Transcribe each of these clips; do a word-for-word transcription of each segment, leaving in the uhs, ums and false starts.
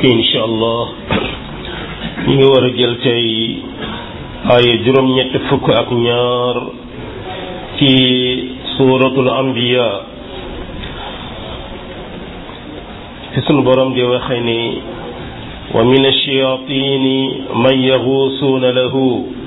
mbokk yi incha allah ñu ngi war a jël tey aaya juróom-ñett fukk ak ñaar ci suuratul anbiya fi sunu borom di waxe ni wa min ash-shayaatini man yaghuusuuna lahu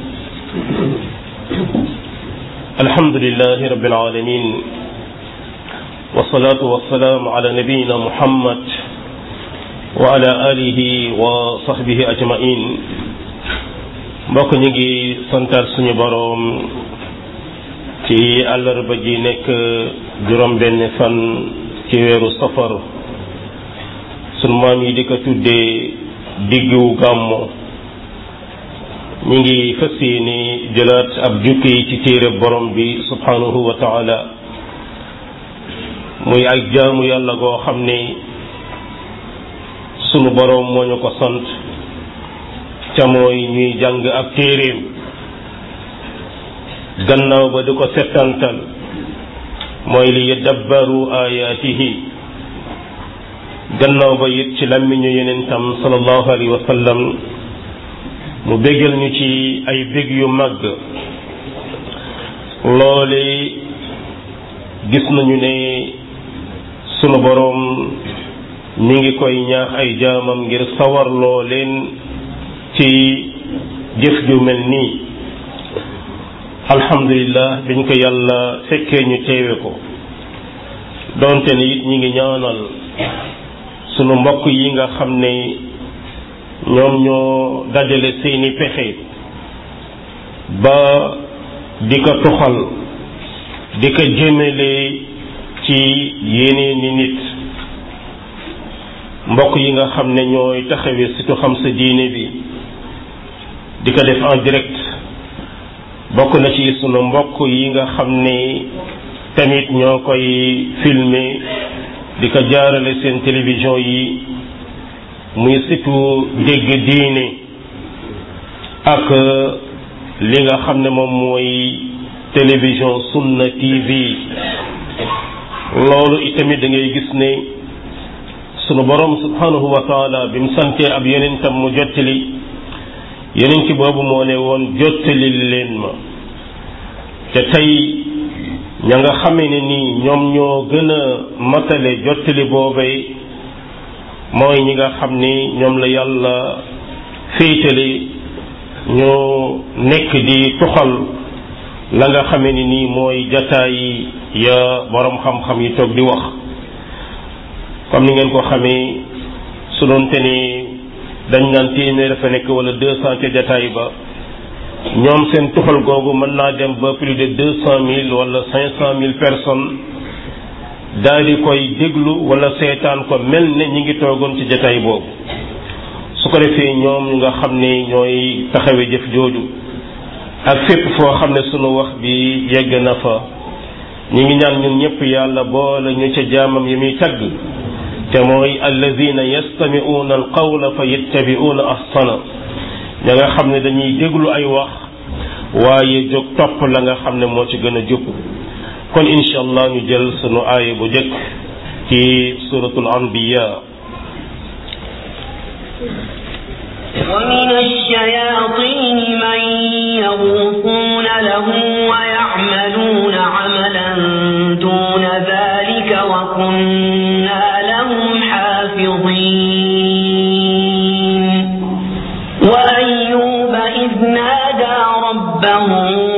alhamdulillahi rabbil alamin wasalaatu wasalaamu ala nabiyina muhammad wa ala alihi wa sahbihi ajmain mbokk ñu ngi santaat suñu boroom ci àllarba ji nekk juróom benn fan ci weeru safar sunu maam yi di ko tuddee diggu gàmmu ñu ngi fas yéene jëlaat ab jukki ci téere borom bi subhanahu wa taala muy ay jaamu yàlla goo xam ne sunu boroom moo ñu ko sant ca mooy ñuy jàng ab téereem gannaaw ba di ko settantal mooy li yadabbaru ayaatihi gannaaw ba it ci làmmiñu yonentam sallallahu alayhi wa sallam mu bégal ñu ci ay bég yu màgg loole gis nañu ne sunu boroom mi ngi koy ñaax ay jaamam ngir sawarloo leen ci jëf ju mel nii alhamdulillah biñ ko yàlla fekkee ñu teewe ko donte ne it ñi ngi ñaanal sunu mbokk yi nga xam ne ñoom ñoo dajale seeni pexe ba di ko tuxal di ko jëmale ci yeneeni nit mbokk yi nga xam ne ñooy taxawee surtout xam sa diine bi di ko def en direct bokk na ci sunu mbokk yi nga xam ne tamit ñoo koy filmer di ko jaarale seen télévision yi muy surtout dégg diine ak li nga xam ne moom mooy télévision Sunna T V loolu itamit da ngay gis ne sunu borom subhanahu wa taala bi mu santee ab yonentam mu jottali yonent boobu moo ne woon jottali leen ma te tey ña nga xamee ne nii ñoom ñoo gën a matale jottali boobay mooy ñi nga xam ni ñoom la yàlla féetale ñoo nekk di tuxal la nga xamee ni nii mooy jataay ya borom xam-xam yi toog di wax comme ni ngeen ko xamee su doonte ni dañ naan téeméer dafa nekk wala deux cent ca jataay ba ñoom seen tuxal googu mën naa dem ba plus de deux cent mille wala cinq cent mille personnes daal di koy déglu wala seetaan ko mel ne ñi ngi toogoon ci jataay boobu su ko defee ñoom ñu nga xam ne ñooy taxawee jëf jooju ak fépp foo xam ne sunu wax bi yegg na fa ñi ngi ñaan ñun ñëpp yàlla boole ñu ca jaamam yi muy tagg te mooy alladina yastami'una alqawla fa yattabi'una ahsana ña nga xam ne dañuy déglu ay wax waaye jóg topp la nga xam ne moo ci gën a jub kon incha allah ñu jël sunu aaya bu jëkk ci suratul anbiya wa min ash-shayatin man yaghusuna lahu wa ya'maluna 'amalan duna dhalika wa kunna lahum hafizin wa ayyuba idh nada rabbahu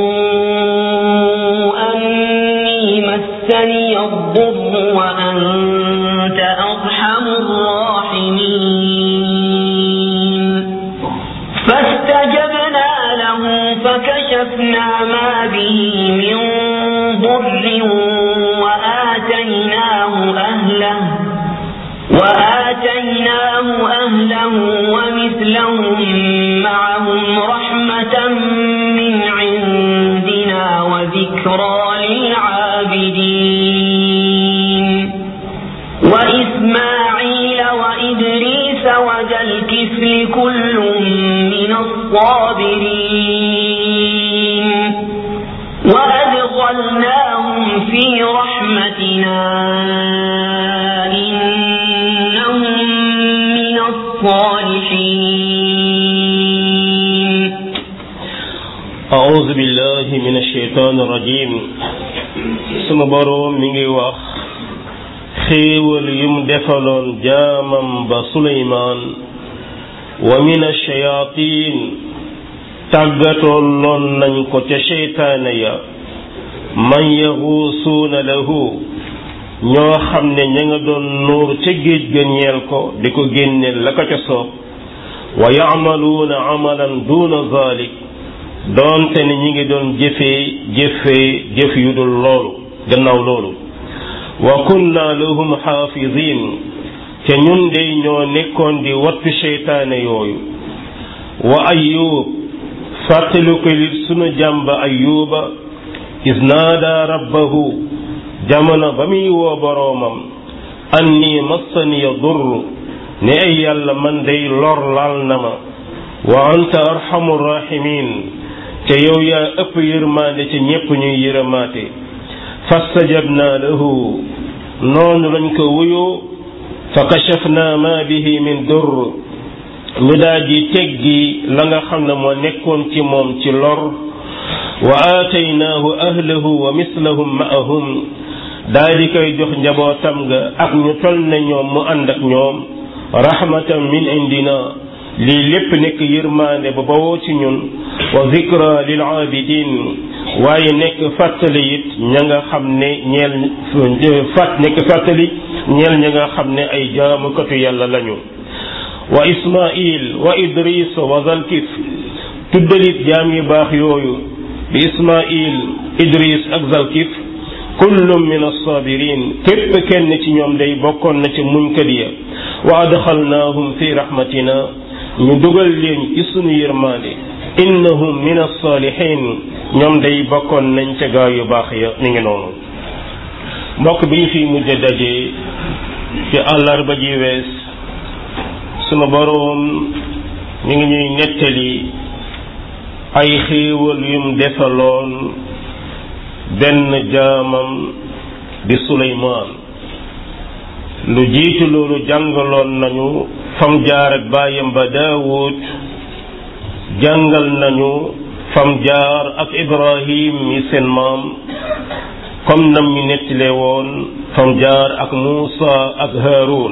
مسني الضر وأنت أرحم الراحمين فاستجبنا له فكشفنا ما به من ضر وآتيناه أهله وآتيناه أهله ومثلهم معهم رحمة من عندنا وذكرى للعابدين وإسماعيل وإدريس وذا الكفل كل من الصابرين وأدخلناهم في رحمتنا إنهم من الصالحين أعوذ بالله من الشيطان الرجيم sunu boroom mi ngi wax xéewal yum defaloon jaamam ba Suleymaan wa min ash-shayaatiin tàggatoon loon nañ ko ca seytaane ya man yaxuusuuna lahu ñoo xam ne ña nga doon nuur ca géej ga ñeel ko di ko génneel la ko ca soob wa ya'maluuna amalan duuna zaalik doonte ni ñi ngi doon jëfee jëfee jëf yu dul loolu gannaaw loolu wa kunna lahum xaafiziin te ñun de ñoo nekkoon di wattu seytaane yooyu wa ayub fàttali ko li sunu jàmba ayuba is naada rabbahu jamono ba muy woo boroomam anni massaniya durr ne ay yàlla man day lor laal na ma wa anta arhamur rahimin te yow yaa ëpp yërmaande ci ñépp ñuy yërëmaate fastajabna lahu noonu lañ ko wuyoo fa kashafna ma bihi min durr ñu daal di teggi la nga xam ne moo nekkoon ci moom ci lor wa aataynaahu ahlahu wa mislahum ma'ahum daal di koy jox njabootam nga ak ñu tol ne ñoom mu ànd ak ñoom rahmatan min indina lii lépp nekk yërmaande ba bawoo ci ñun wa zikra lil aabidin waaye nekk fàttali it ña nga xam ne ñeel fàtt nekk fàttali ñeel ña nga xam ne ay jaamukatu yàlla lañu wa ismail wa idris wa zalkif tuddalit jaam yu baax yooyu bi ismail idris ak zalkif kullum min as-sabirin képp kenn ci ñoom day bokkoon na ci muñkat ya wa adxalnaahum fi rahmatina ñu dugal leen ci sunu yërmaande innahum min as-salihin ñoom day bokkoon nañ ca gaa yu baax ya ni ngi noonu mbokk bi ñu fi mujj daje ci àllarba ji wees sunu boroom mi ngi ñuy nettali ay xéewal yum defaloon benn jaamam di Suleymaan lu jiitu loolu jàngaloon nañu fam jaar ak baayam ba Daawud jàngal nañu fam jaar ak Ibrahim mi seen maam comme nam ñu nettile woon fam jaar ak Muusa ak Haarun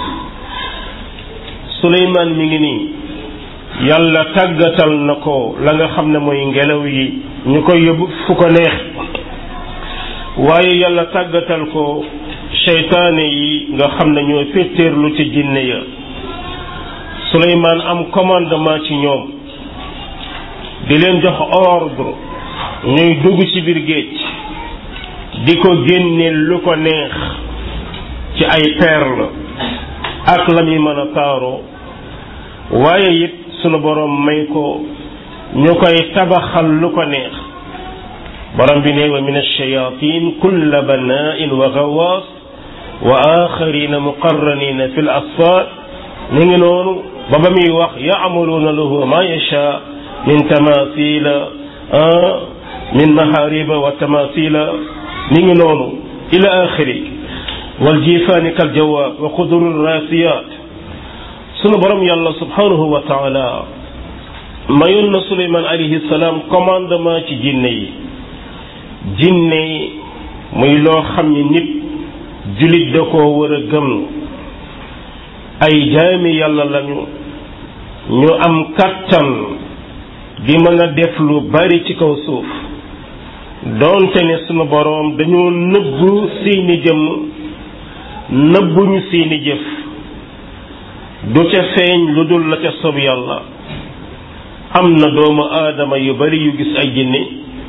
Suleymaan mi ngi nii yàlla tàggatal na ko la nga xam ne mooy ngelaw yi ñu koy yóbbu fu ko neex waaye yàlla tàggatal ko seytaane yi nga xam ne ñoo féeteerlu ci jinne ya Suleymaan am commandement ci ñoom di leen jox ordre ñuy dugg ci biir géej di ko génneel lu ko neex ci ay perle ak la muy mën a taaroo waaye it sunu boroom may ko ñu koy tabaxal lu ko neex borom bi ne wa min ash-shayatin kulla banaa'in wa ghawwaas wa axarina muqarranina fi l-asfaad ni ngi noonu ba ba muy wax ya'maluuna lahu ma yashaa min tamaasila min mahaariba wa tamaasila ni ngi noonu ila axiri wal jiifaani kal jawaab wa quduri raasiyaat sunu borom yàlla subhanahu wa taala mayoon na Suleymaan alayhi salaam commandement ci jinne yi jinne muy loo xam ni nit jullit da koo war a gëm ay jaami yàlla lañu ñu am kattan di mën a def lu bari ci kaw suuf doonte ne sunu boroom dañoo nëbbu seeni jëmm nëbbuñu seeni jëf du ca feeñ lu dul la ca sob yàlla am na doomu aadama yu bari yu gis ay jinne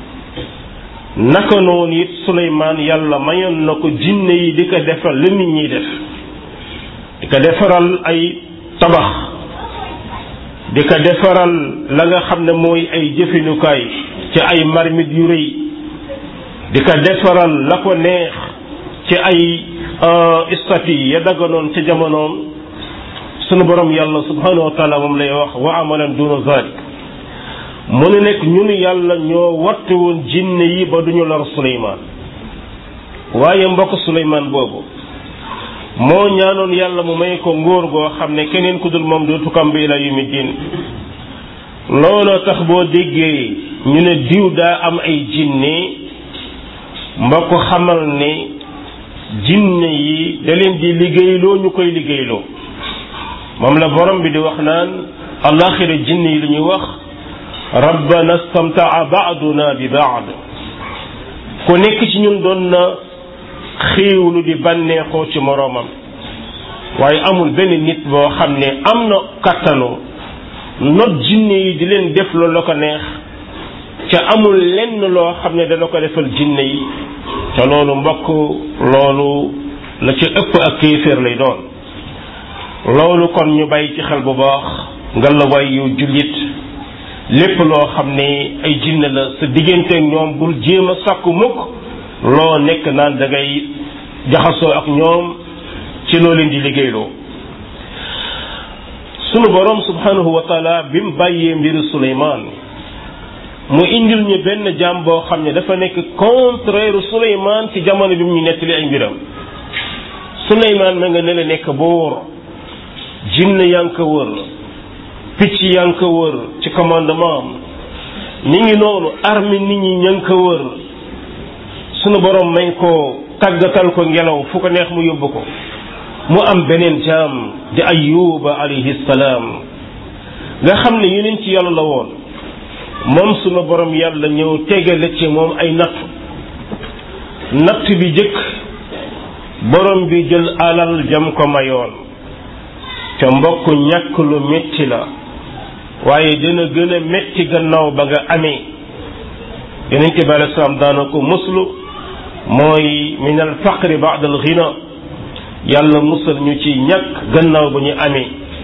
naka noonu it Suleymaan yàlla mayoon na ko jinne yi di ko defal lu nit ñiy def di ko defaral ay tabax di ko defaral la nga xam ne mooy ay jëfinukaay ci ay marmite yu rëy di ko defaral la ko neex ci ay statue ya dagganoon ca jamonoom sunu borom yàlla subhanahu wa taala moom lay wax wa amalan duna zalik mu ne nekk ñun yàlla ñoo wattu woon jinne yi ba duñu lor Suleymaan waaye mbokk Suleymaan boobu moo ñaanoon yàlla mu may ko ngóor goo xam ne keneen ku dul moom dootu kam bi ila yawmi diin looloo tax boo déggee ñu ne diw daa am ay jinne mbokk xamal ne jinne yi da leen di liggéeyloo ñu koy liggéeyloo moom la borom bi di wax naan alaxira jinne yi li ñuy wax rabbana istamtaa baaduna bi baad ku nekk ci ñun doon na xéewlu di bànneexoo ci moroomam waaye amul benn nit boo xam ne am na kattanu not jinne yi di leen def loolu la ko neex ca amul lenn loo xam ne dana ko defal jinne yi te loolu mbokk loolu la ci ëpp ak kéeféer lay doon loolu kon ñu bàyyi ci xel bu baax nga la way yu jullit lépp loo xam ne ay jinne la sa digganteeg ñoom bul jéem a sàkku mukk loo nekk naan da ngay jaxasoo ak ñoom ci loo leen di liggéeyloo sunu borom subhanahu wa taala bi mu bàyyee mbiru Suleymaan mu indil ñu benn jaam boo xam ne dafa nekk contraire Suleymaan ci jamono bi mu ñu nettali ay mbiram Suleymaan ma nga ne la nekk boor jinne yaa ngi ko wër picc yaa ngi ko wër ci commandement am ni ngi noonu armée nit ñi ña ngi ko wër sunu borom may ko tàggatal ko ngelaw fu ko neex mu yóbbu ko mu am beneen jaam di Ayyuba alayhi salaam nga xam ne yonent ci yàlla la woon moom sunu borom yàlla ñëw tegale ci moom ay natt natt bi jëkk borom bi jël alal jam ko mayoon te mbokk ñàkk lu metti la waaye dina gën a metti gannaaw ba nga amee yonent bi alayhi salaam daana ko muslu mooy min al faqri ba'da al ghina yàlla musal ñu ci ñàkk gannaaw ba ñu amee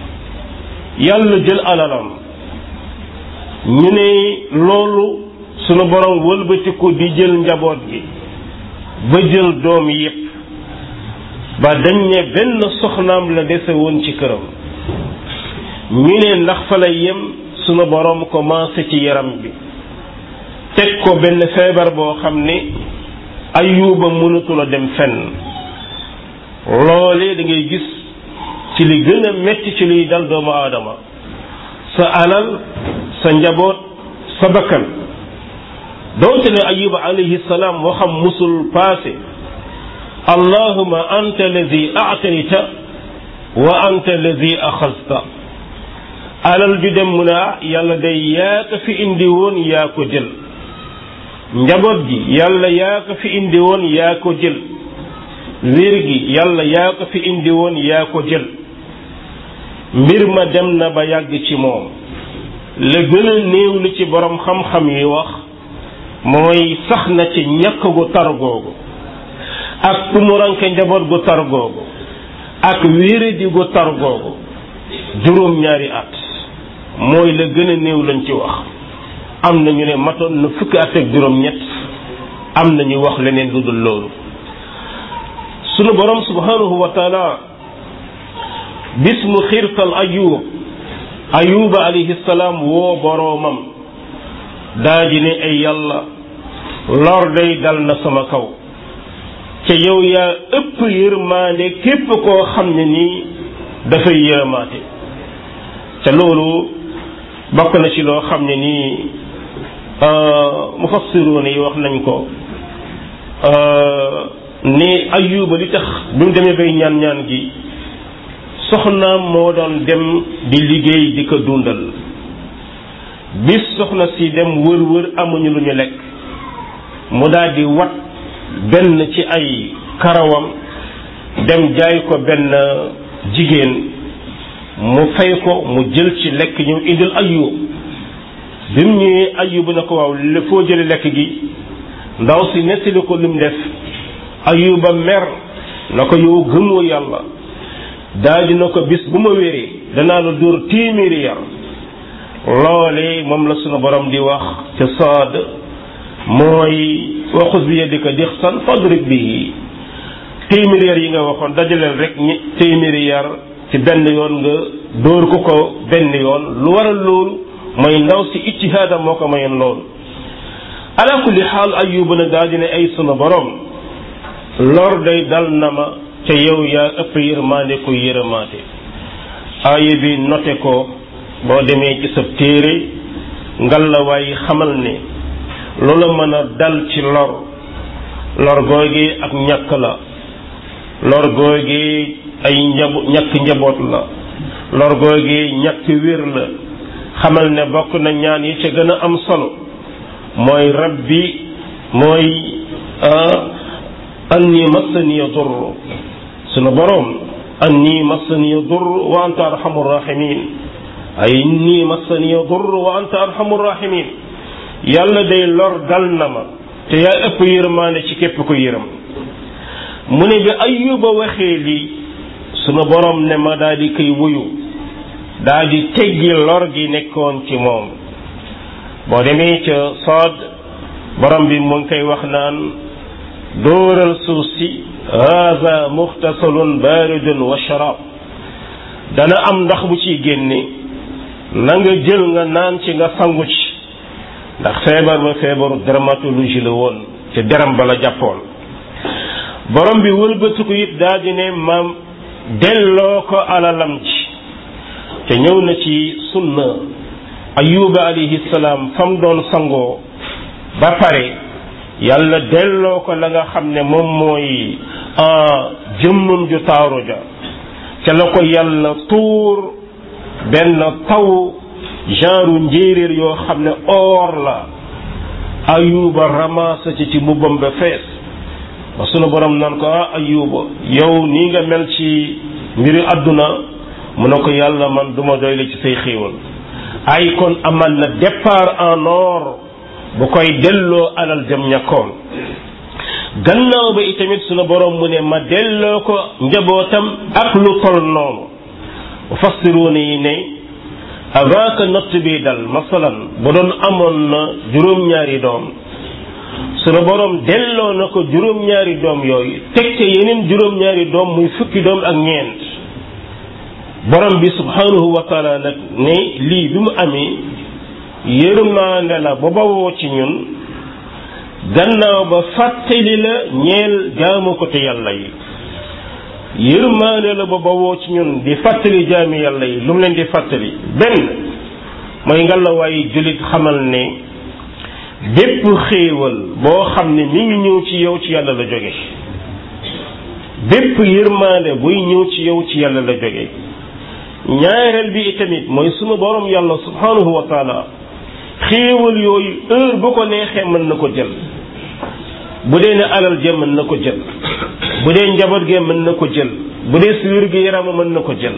yàlla jël alalam ñu ne loolu sunu borom wëlbatiku di jël njaboot gi ba jël doom yépp ba dañ ne benn soxnaam la dese woon ci këram ñu ne ndax fa la yem sunu borom commencé ci yaram bi teg ko benn feebar boo xam ne Ayyuba mënatul a dem fenn loolee da ngay gis ci li gën a metti ci liy dal doomu aadama sa alal sa njaboot sa bakkan doonte ne Ayyuba alayhi salaam waxam musul passé allahumma anta allazi a'tayta wa anta allazi axasta alal ju dem mu ne ah yàlla day yaa ko fi indi woon yaa ko jël njaboot gi yàlla yaa ko fi indi woon yaa ko jël wér gi yàlla yaa ko fi indi woon yaa ko jël mbir ma dem na ba yàgg ci moom la gën a néew li ci borom xam-xam yi wax mooy sax na ci ñàkk gu tar googu ak tumuranke njaboot gu tar googu ak wéradi gu tar googu juróom ñaari at mooy la gën a néew lañ ci wax am na ñu ne matoon na fukki at ak juróom ñett am na ñu wax leneen lu dul loolu sunu borom subhanahu wa taala bis mu xiirtal ayub ayuba alayhi salaam woo boroomam daa ji ne ay yàlla lor day dal na sama kaw ca yow yaa ëpp yërmaande képp koo xam ne nii dafay yërmaate ca loolu bokk na ci loo xam ne nii mufassiruuna yi wax nañ ko ne ayuba li tax bi mu demee bay ñaan ñaan gi soxnaam moo doon dem di liggéey di ko dundal bis soxna si dem wër wër amuñu lu ñu lekk mu daal di wat benn ci ay karawam dem jaay ko benn jigéen mu fay ko mu jël ci lekk ñëw indil ayub bi mu ñëwee ayub na ko waaw li foo jële lekk gi ndaw si nettali ko lim def ayuba mer na ko yow gëmoo yàlla daal dina ko bis bu ma wéree danaa la dóor téeméeri yar loole moom la sunu borom di wax ca Saad mooy waxus bi yadika dixsan fadrib bihi téeméeri yar yi nga waxoon dajaleel rek ñi téeméeri yar ci benn yoon nga dóor ko ko benn yoon lu waral loolu mooy ndaw si ijtihaadam moo ko mayoon loolu ala kulli xaal ayuba nag daal dina ay sunu borom lor day dal na ma ca yow yaa ëpp yërmaande ko yërëmaate aaya bi note ko boo demee ci sa téere ngalawaay xamal ne loola mën a dal ci lor lor googi ak ñàkk la lor googi ay njabo ñàkk njaboot la lor googi ñàkk wér la xamal ne bokk na ñaan yi ca gën a am solo mooy rabbi mooy anni massani dur sunu boroom anni massani dur wa anta arhamur rahimin ay inni massani dur wa anta arhamur rahimin yàlla day lor dal na ma te yaa ëpp yërmaane ci képp ko yërëm mu ne bi Ayyuba waxee lii sunu boroom ne ma daal di koy wuyu daal di teggi lor gi nekkoon ci moom boo demee ca Saad borom bi mu ngi koy wax naan dóoral suuf si haza muxtasalun baridun wa sharab dana am ndax bu ciy génne na nga jël nga naan ci nga sangu ci ndax feebar ba feebaru dermatologie la woon te deram ba la jàppoon borom bi wëlbatiku it daal di ne maam delloo ko alalam ci te ñëw na ci sunna Ayyuba alayhi salaam fam doon sangoo ba pare yàlla delloo ko la nga xam ne moom mooy jëmmam ju taaru ja ca la ko yàlla tuur benn taw genre njéeréer yoo xam ne or la Ayyuba ramasse ci ci mbubbam ba fees ba sunu borom naan ko ah Ayyuba yow nii nga mel ci mbiri àdduna mu ne ko yàlla man duma doy la ci say xéewal ay kon amal na départ en or bu koy delloo alal jëm ñàkkoon gannaaw ba itamit sunu borom mu ne ma delloo ko njabootam ak lu tol noonu mufassiruuna yi ne avant que natt bi dal masalan bu doon amoon na juróom-ñaari doom sunu borom delloo na ko juróom-ñaari doom yooyu teg ca yeneen juróom-ñaari doom muy fukki doom ak ñeent borom bi subhanahu wa taala nag ne lii bi mu amee yërmaande la ba bawoo ci ñun gannaaw ba fàttali la ñeel jaamu ko te yàlla yi yërmaande la ba bawoo ci ñun di fàttali jaami yàlla yi lu mu leen di fàttali benn mooy ngallaawaay jullit xamal ne bépp xéewal boo xam ne mi ngi ñëw ci yow ci yàlla la jóge bépp yërmaande buy ñëw ci yow ci yàlla la jóge ñaareel bi itamit mooy sunu borom yàlla subhanahu wa taala xéewal yooyu heure bu ko neexee mën na ko jël bu dee ne alal ja mën na ko jël bu dee njaboot gee mën na ko jël bu dee si wér gi yaram mën na ko jël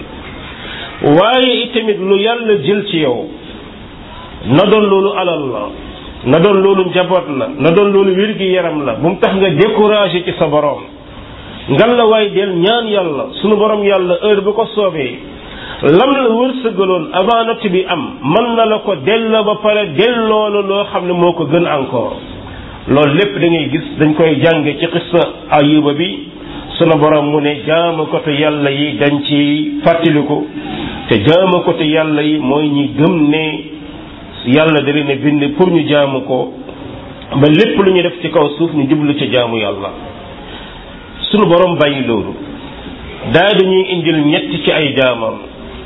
waaye itamit lu yàlla jël ci yow na doon loolu alal la na doon loolu njaboot la na doon loolu wér gi yaram la bu mu tax nga découragé ci sa borom ngal la waay del ñaan yàlla sunu borom yàlla heure bu ko soobee lam la wërsëgaloon avant natt bi am mën na la ko delloo ba pare delloo la loo xam ne moo ko gën encore loolu lépp da ngay gis dañ koy jànge ci xissa Ayuba bi sunu borom mu ne jaama ko te yàlla yi dañ ci fàttaliku te jaama ko te yàlla yi mooy ñi gëm ne yàlla da leen a bind pour ñu jaamu ko ba lépp lu ñu def ci kaw suuf ñu jublu ci jaamu yàlla sunu borom bàyyi loolu daa dañuy indil ñett ci ay jaamam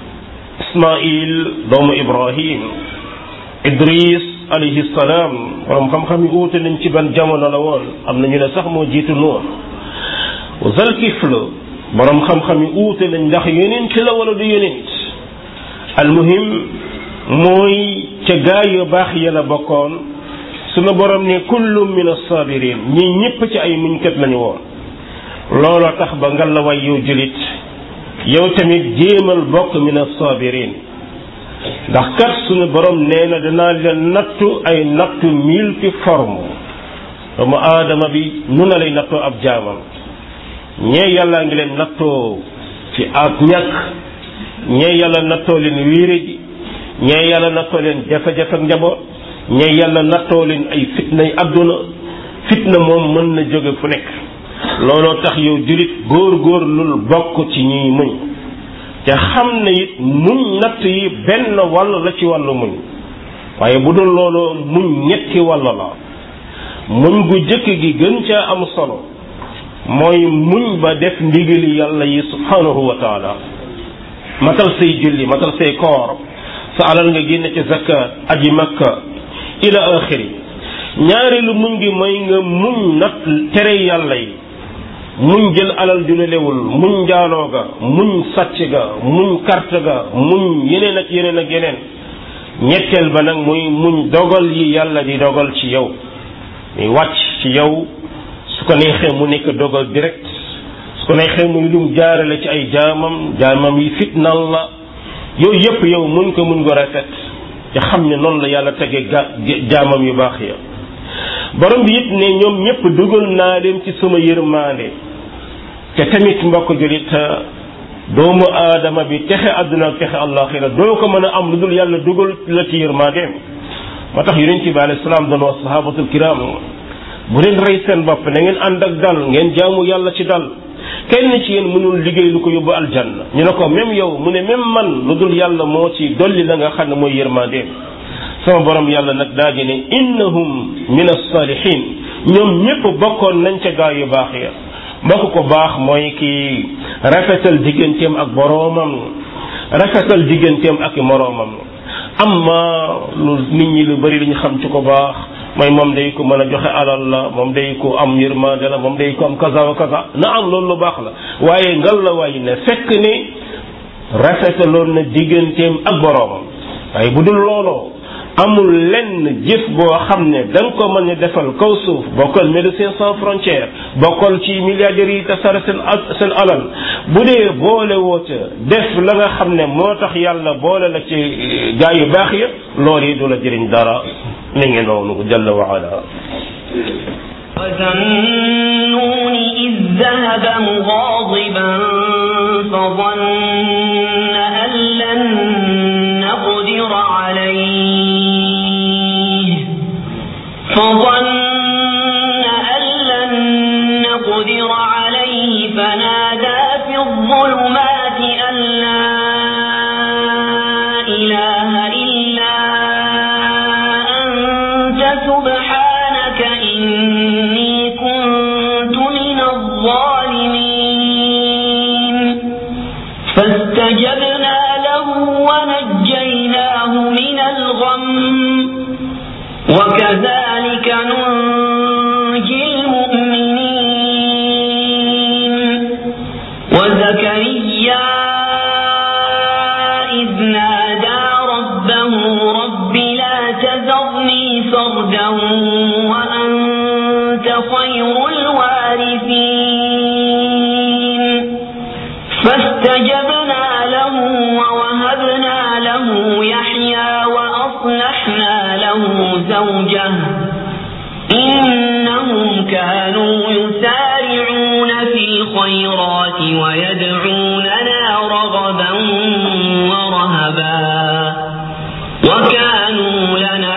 Ismaïl doomu Ibrahim Idris alayhi salaam borom xam-xam yi uute nañ ci ban jamono la woon am na ñu ne sax moo jiitu Nuux Zalkifl borom xam-xam yi uute nañ ndax yonent la wala du yonent almuhim mooy ca gaay yu baax ya la bokkoon sunu borom ne kullum min as-sabirin ñi ñëpp ci ay muñkat lañu woon looloo tax ba ngal la way yow julit yow tamit jéemal bokk min as-sabirin ndax kat sunu borom nee na danaa leen nattu ay nattu multiforme doomu aadama bi nu na lay nattoo ab jaamam ñee yàllaa ngi leen nattoo ci ak ñàkk ñee yàlla nattoo leen wéere ji ñee yàlla nattoo leen jafe-jafe ak njaboot ñee yàlla nattoo leen ay fitna yi àdduna fitna moom mën na jóge fu nekk looloo tax yow julit góor góor lul bokk ci ñuy muñ te xam ne it muñ natt yi benn wàll la ci wàllu muñ waaye bu dul looloo muñ ñetti wàll la muñ gu jëkk gi gën caa am solo mooy muñ ba def ndigali yàlla yi subhanahu wa taala matal say julli matal say koor sa alal nga génne ci zakat aji makka ila axiri ñaareelu muñ gi mooy nga muñ nag tere yàlla yi muñ jël alal ju la lewul muñ njaaloo ga muñ sàcc ga muñ carte ga muñ yeneen ak yeneen ak yeneen ñetteel ba nag muy muñ dogal yi yàlla di dogal ci yow muy wàcc ci yow su ko neexee mu nekk dogal direct su ko neexee muy lum jaarale ci ay jaamam jaamam yi fitnal la yooyu yëpp yow mun ko mun ko rafet te xam ne noonu la yàlla tege ga jaamam yu baax ya borom bi it ne ñoom ñëpp dugal naa leen ci sama yërmaande te tamit mbokk julit doomu aadama bi texe àdduna ak texe àllaaxira doo ko mën a am lu dul yàlla dugal la ci yërmaandeem moo tax yonent bi alayhi salaam doon wax sahabatul kiram bu leen rey seen bopp na ngeen ànd ak dal ngeen jaamu yàlla ci dal kenn ci yéen mënul liggéey lu ko yóbbu aljanna ñu ne ko même yow mu ne même man lu dul yàlla moo ci dolli la nga xam ne mooy yërmaandeem sama borom yàlla nag daa di ne innahum min as-salihin ñoom ñëpp bokkoon nañ ca gaa yu baax ya mbokk ko baax mooy ki rafetal digganteem ak boroomam rafetal digganteem ak moroomam amma lu nit ñi lu bari li ñu xam ci ko baax mooy moom day ko mën a joxe alal la moom day ko am yërmande la moom day ko am kaza wa kaza na am loolu lu baax la waaye ngal la waaye ne fekk ne rafetaloon na digganteem ak boroomam waaye bu dul looloo amul lenn jëf boo xam ne da nga ko mën a defal kaw suuf bokkal Médecins Sans Frontières bokkal ci milliardaires yi tasara seen seen alal bu dee boole woote def la nga xam ne moo tax yàlla boole la ci gaa yu baax ya loolu yi du la jëriñ dara mi ngi noonu jalla wa ala وذنون إذ ذهب مغاضبا فظن أن لن نقدر عليه فظن أن لن نقدر عليه فنادى في الظلمات أن لا إله إلا أنت سبحانك إني كنت من الظالمين فاستجبنا له ونجيناه من الغم وكذلك ننجي المؤمنين وزكريا إذ نادى ربه رب لا تذرني فردا وأنت خير الوارثين فاستجبنا له ووهبنا له يحيى وأصلحنا له زوجه إنهم كانوا يسارعون في الخيرات ويدعوننا رغبا ورهبا وكانوا لنا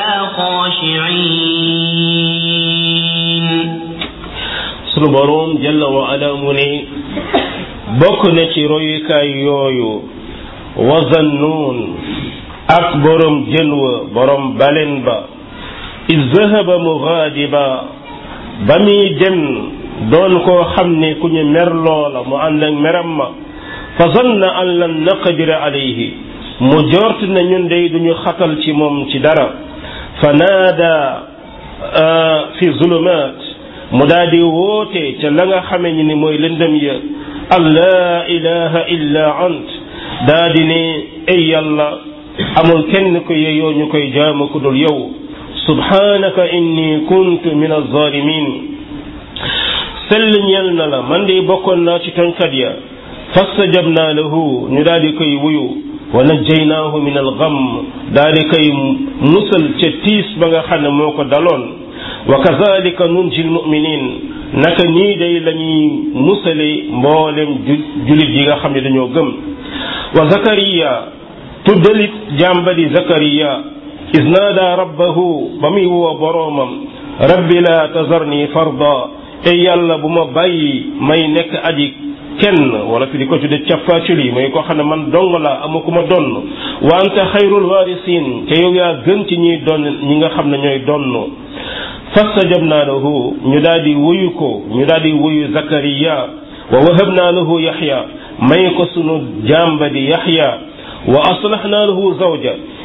خاشعين sunu borom jalla wa ala mu ne bokk na ci royukaay yooyu wa Zannun ak borom jën wa borom balen ba iz zahaba mughadiba ba muy dem doon koo xam ne ku ñu mer loola mu ànd ak meram ma fa zanna an lan naqdira alayhi mu jort na ñun day duñu xatal ci moom ci dara fa naada fi zulumat mu daal di woote ca la nga xame ni ni mooy lëndëm ya an laa ilaha illa ant daa di ne ay yàlla amul kenn ko yeyoo ñu koy jaamu ku dul yow subhanaka inni kuntu min az-zalimin sell ñeel na la man de bokkoon naa ci tonkat ya fastajabna lahu ñu daal di koy wuyu wa najjaynaahu min al-gham daal di koy musal ca tiis ba nga xam ne moo ko daloon wa kazalika nunji al-mu'minin naka nii day lañuy musale mboolem julit yi nga xam ne dañoo gëm wa zakariya tuddalit jàmbadi zakariya iz naada rabbahu ba muy woo boroomam rabbi la tazarni farda te yàlla bu ma bàyyi may nekk aji kenn wala fi di ko tudde cappaaculi mooy ko xam ne man dong la amu ku ma donn wa anta xayrul waarisiin te yow yaa gën ci ñiy donn ñi nga xam ne ñooy donn fastajabna lahu ñu daal di wuyu ko ñu daal di wuyu zakariya wa wahabna lahu yaxya may ko sunu jàmba di yaxya wa aslahna lahu zawja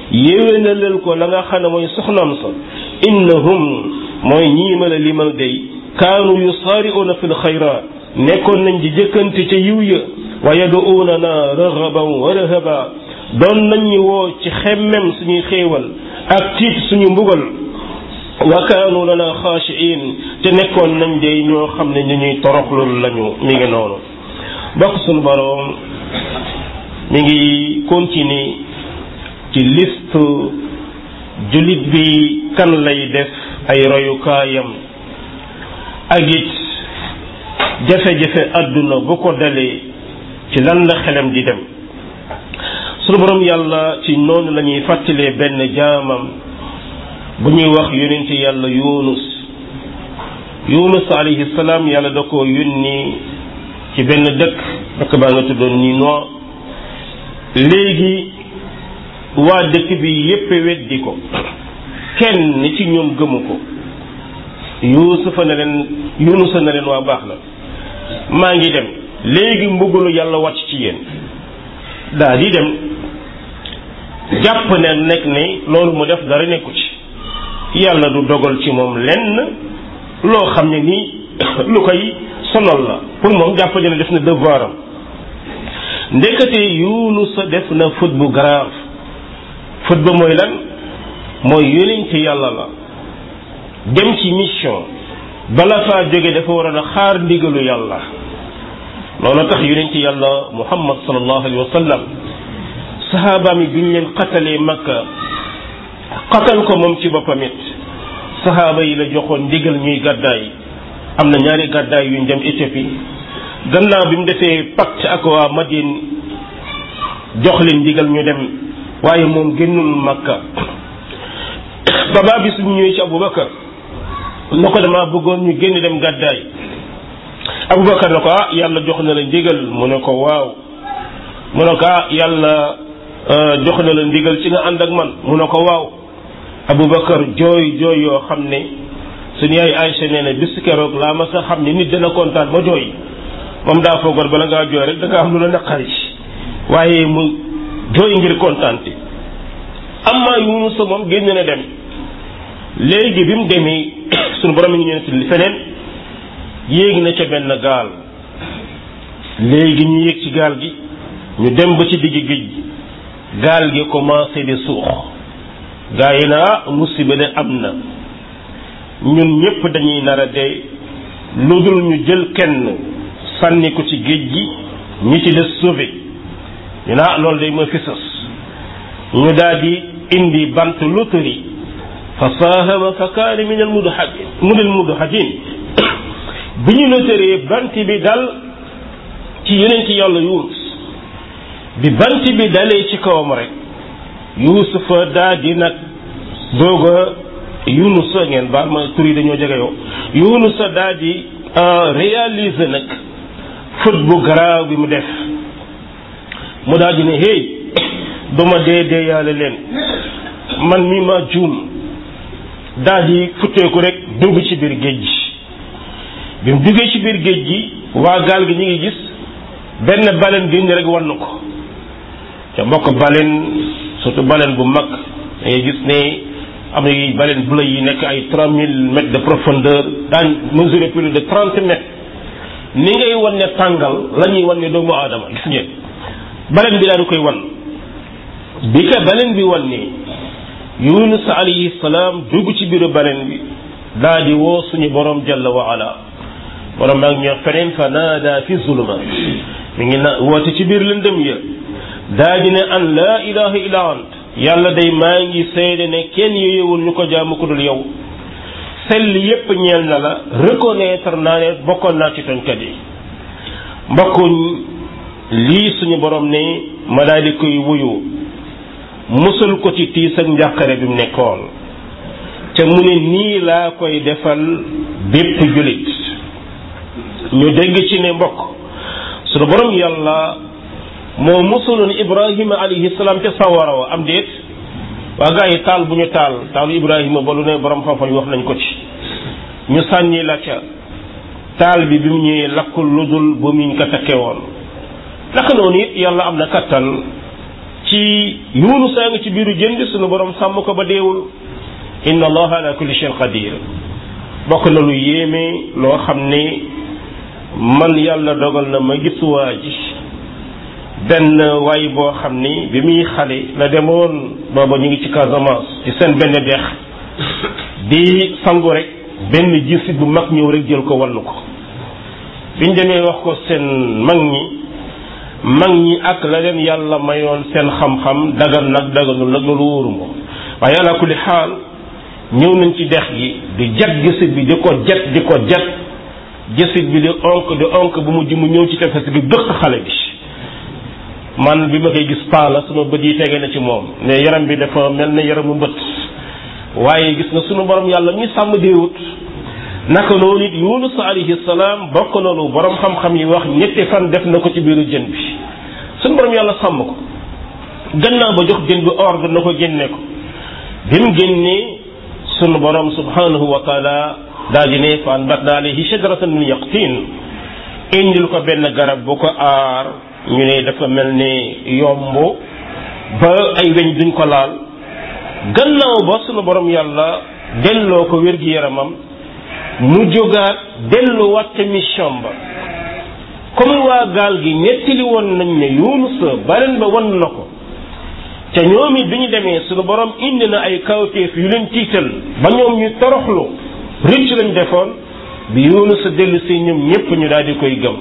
yéwénalal ko la nga xam ne mooy soxnaam sa innahum mooy ñii ma la limal day kaanu yusaari'una fil xayraat nekkoon nañ di jëkkante ca yiw ya wa yad'uunana raghaban wa rahaba doon nañ ñu woo ci xemmem suñuy xéewal ak tiit suñu mbugal wa kaanu lana xaashiin te nekkoon nañ day ñoo xam ne ñu ñuy toroxlul lañu mi ngi noonu bokk suñu boroom mi ngi continuer ci liste jullit bi kan lay def ay royukaayam ak it jafe-jafe àdduna bu ko dalee ci lan la xelam di dem sunu borom yàlla ci noonu la ñuy fàttalee benn jaamam bu ñuy wax yonente yàlla yunus yunus alayhi salaam yàlla da ko yónni ci benn dëkk dëkk baa nga tuddoon Ninive léegi waa dëkk bi yépp weddi ko kenn ci ñoom gëmu ko yuusufa ne leen yunusa ne leen waa baax na maa ngi dem léegi mbugalu yàlla wàcc ci yéen daa di dem jàpp ne nekk ne loolu mu def dara nekku ci yàlla du dogal ci moom lenn loo xam ne nii lu koy sonal la pour moom jàpp ne def na devoir am ndekete yunusa def na faute bu grave faute ba mooy lan mooy yonent yàlla la dem ci mission bala faa jóge dafa waroon a xaar ndigalu yàlla loolu tax yonent yàlla muhammad sallallahu alayhi wa sallam sahabaam yi biñ leen xatalee makka xatal ko moom ci boppam it sahaaba yi la joxoon ndigal ñuy gàddaay am na ñaari gàddaay yuñ dem Éthiopie gannaaw bi mu defee pacte ak waa Madine jox leen ndigal ñu dem waaye moom génnul makka baba bi suñu ñëwee ci Aboubacar na ko dama bëggoon ñu génn dem gàddaay Aboubacar na ko ah yàlla jox na la ndigal mu ne ko waaw mu ne ko ah yàlla jox na la ndigal ci nga ànd ak man mu ne ko waaw Aboubacar jooy jooy yoo xam ne suñu yaay Aïcha nee na bis keroog laa ma sa xam ne nit dana kontaan ba jooy moom daa foogoon bala ngaa jooy rek da nga am lu la naqari waaye mu jooy ngir kontaante amma Yunus moom génn na dem léegi bi mu demee suñu borom mi ngi ñëw ci feneen yéeg na ca benn gaal léegi ñu yéeg ci gaal gi ñu dem ba ci digg géej gi gaal gi commencé di suux gaa yi na musiba de am na ñun ñëpp dañuy nar a dee lu dul ñu jël kenn sànni ko ci géej gi ñi ci des sauvé ñu naa loolu day mooy fisas ñu daal di indi bant loterie fa saahama fa kaana min al mudhadin min al mudhadin bi ñu loteree bant bi dal ci yeneen ci yàlla Yunus bi bant bi dalee ci kawam rek Yuusufa daal di nag doog a Yunus ngeen baal ma tur yi dañoo jege yow Yunus daal di réaliser nag faute bu garaaw bi mu def mu daal di ne hey duma dee dee yàlla leen man mi ma juum daal di futteeku rek dugg ci biir géej gi bi mu duggee ci biir géej gi waa gaal gi ñu ngi gis benn baleine génn rek wan na ko te mbokk baleine surtout baleine bu mag da ngay gis ne am na yi baleine bleu yi nekk ay trois mille mètres de profondeur daan mesurer plus de trente mètres ni ngay wan ne tàngal la ñuy wan ne doomu aadama gis ngeen baleine bi daal di koy wan bi ka baleine bi wan ne Yunus alayhi salaam dugg ci biiru baleine bi daal di woo suñu borom jalla wa ala borom maa ngi ñëw feneen fa naada fi zuluma mi ngi na woote ci biir lëndëm ya daal di ne an laa ilaha illa ant yàlla day maa ngi seede ne kenn yeyewul ñu ko jaamu ku dul yow sell yépp ñeel na la reconnaître naa ne bokkoon naa ci tonkat yi mbokkuñ lii suñu borom ne ma daal di koy wuyu musul ko ci tiis ak njàqare bi mu nekkoon te mu ne nii laa koy defal bépp julit ñu dégg ci ne mbokk suñu borom yàlla moo musuloon Ibrahima alayhi salaam ca sawara wa am déet waa gaa yi taal bu ñu taal taalu Ibrahima ba lu ne borom xam-xam yi wax nañ ko ci ñu sànni la ca taal bi bi mu ñëwee lakkul lu dul bu miñ ko takkee woon naka noonu it yàlla am na kattan ci Yunus a ngi ci biiru jën bi sunu borom sàmm ko ba deewul inna allaha ala kulli shay'in qadir bokk na lu yéeme loo xam ne man yàlla dogal na ma gis waa ji benn waay boo xam ni bi muy xale la demoon booba ñu ngi ci Casamance ci seen benn dex di sangu rek benn jisit bu mag ñëw rek jël ko wallu ko biñ demee wax ko seen mag ñi mag ñi ak la leen yàlla mayoon seen xam-xam dagan nag daganul nag loolu wóoruma waaye ala kulli xaal ñëw nañ ci dex gi di jat gisit bi di ko jat di ko jat gisit bi di onk di onk bu mujj mu ñëw ci tefes gi dëkk xale bi man bi ma koy gis paa la suma bët yi tege na ci moom mais yaram bi dafa mel ne yaramu mbët waaye gis nga sunu borom yàlla mi sàmm déewut naka noonu it Yunus alayhi salaam bokk na lu borom xam-xam yi wax ñetti fan def na ko ci biiru jën bi sunu borom yàlla sàmm ko gannaaw ba jox jën bi ordre na ko génne ko bi mu génnee sunu borom subhanahu wa taala daal di ne fa anbatna alayhi shajaratan min yaqtin indil ko benn garab bu ko aar ñu ne dafa mel ni yomb ba ay weñ duñ ko laal gannaaw ba sunu borom yàlla delloo ko wér-gi-yaramam mu jógaat delluwaat ca mission ba comme waa gaal gi nettali woon nañ ne Yunus baleen ba wan na ko te ñoom it bi ñu demee sunu borom indi na ay kawteef yu leen tiital ba ñoom ñu toroxlu rëcc lañ defoon bi Yunus dellu si ñoom ñépp ñu daal di koy gëm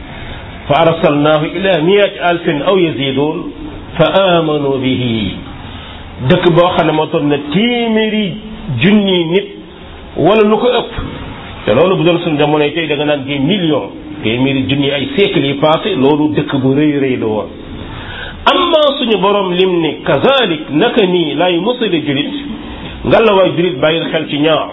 fa arsalnaahu ila miati alfin aw yazidun fa amanu bihi dëkk boo xam ne moo toon na téeméeri junni nit wala lu ko ëpp te loolu bu doon suñu jamonoy tey da nga naan des millions téeméeri junni ay siècles yi passé loolu dëkk bu rëy rëy la woon amma suñu borom lim ne kazalik naka nii laay musale julit nga la waay julit bàyyil xel ci ñaar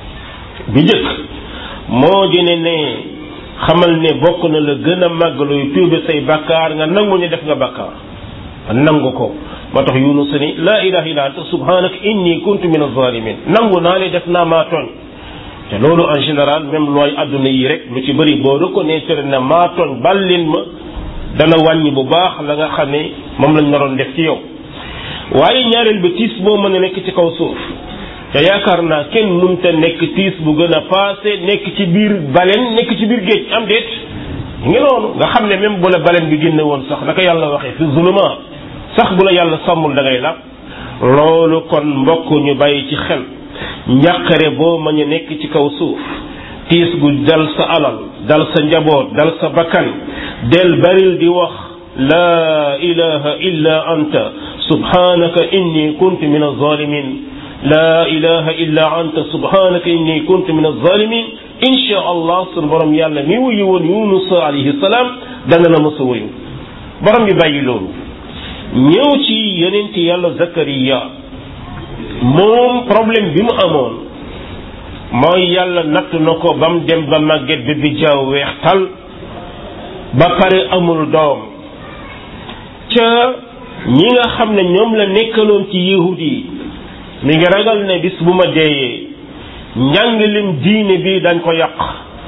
bi njëkk moo di ne ne xamal ne bokk na la gën a màgg looy tuube say bakkaar nga nangu ne def nga bakkaar nangu ko moo tax Yunus ni laa ilaha illa anta subhanaka inni kuntu min az-zalimin nangu naa ne def naa maa tooñ te loolu en général même looy adduna yi rek lu ci bëri boo reconnaître ne maa tooñ ballin ma dana wàññi bu baax la nga xam ne moom lañ naroon def ci yow waaye ñaareel ba tiis boo mën a nekk ci kaw suuf te yaakaar naa kenn mënta nekk tiis bu gën a passé nekk ci biir balen nekk ci biir géej am déet ngi noonu nga xam ne même bu la balen bi génne woon sax naka yàlla waxee fi zuluma sax bu la yàlla sàmmul da ngay làpp loolu kon mbokk ñu bàyyi ci xel njàqare boo mën a nekk ci kaw suuf tiis gu dal sa alal dal sa njaboot dal sa bakkan del baril di wax laa ilaha illa anta subhanaka inni kuntu min az-zalimin laa ilaha illa anta subhanaka inni kuntu min az-zalimin insha allah sunu borom yàlla mi wuyu woon Yunus alayhi salaam danga na mësa wuyu borom bi bàyyi loolu ñëw ci yeneen ci yàlla Zakariya moom problème bi mu amoon mooy yàlla natt na ko ba mu dem ba màgget bi bi jaaw weex tal ba pare amul doom ca ñi nga xam ne ñoom la nekkaloon ci yahud yi mi ngi ragal ne bis bu ma deeyee njàngalim diine bi dañ ko yàq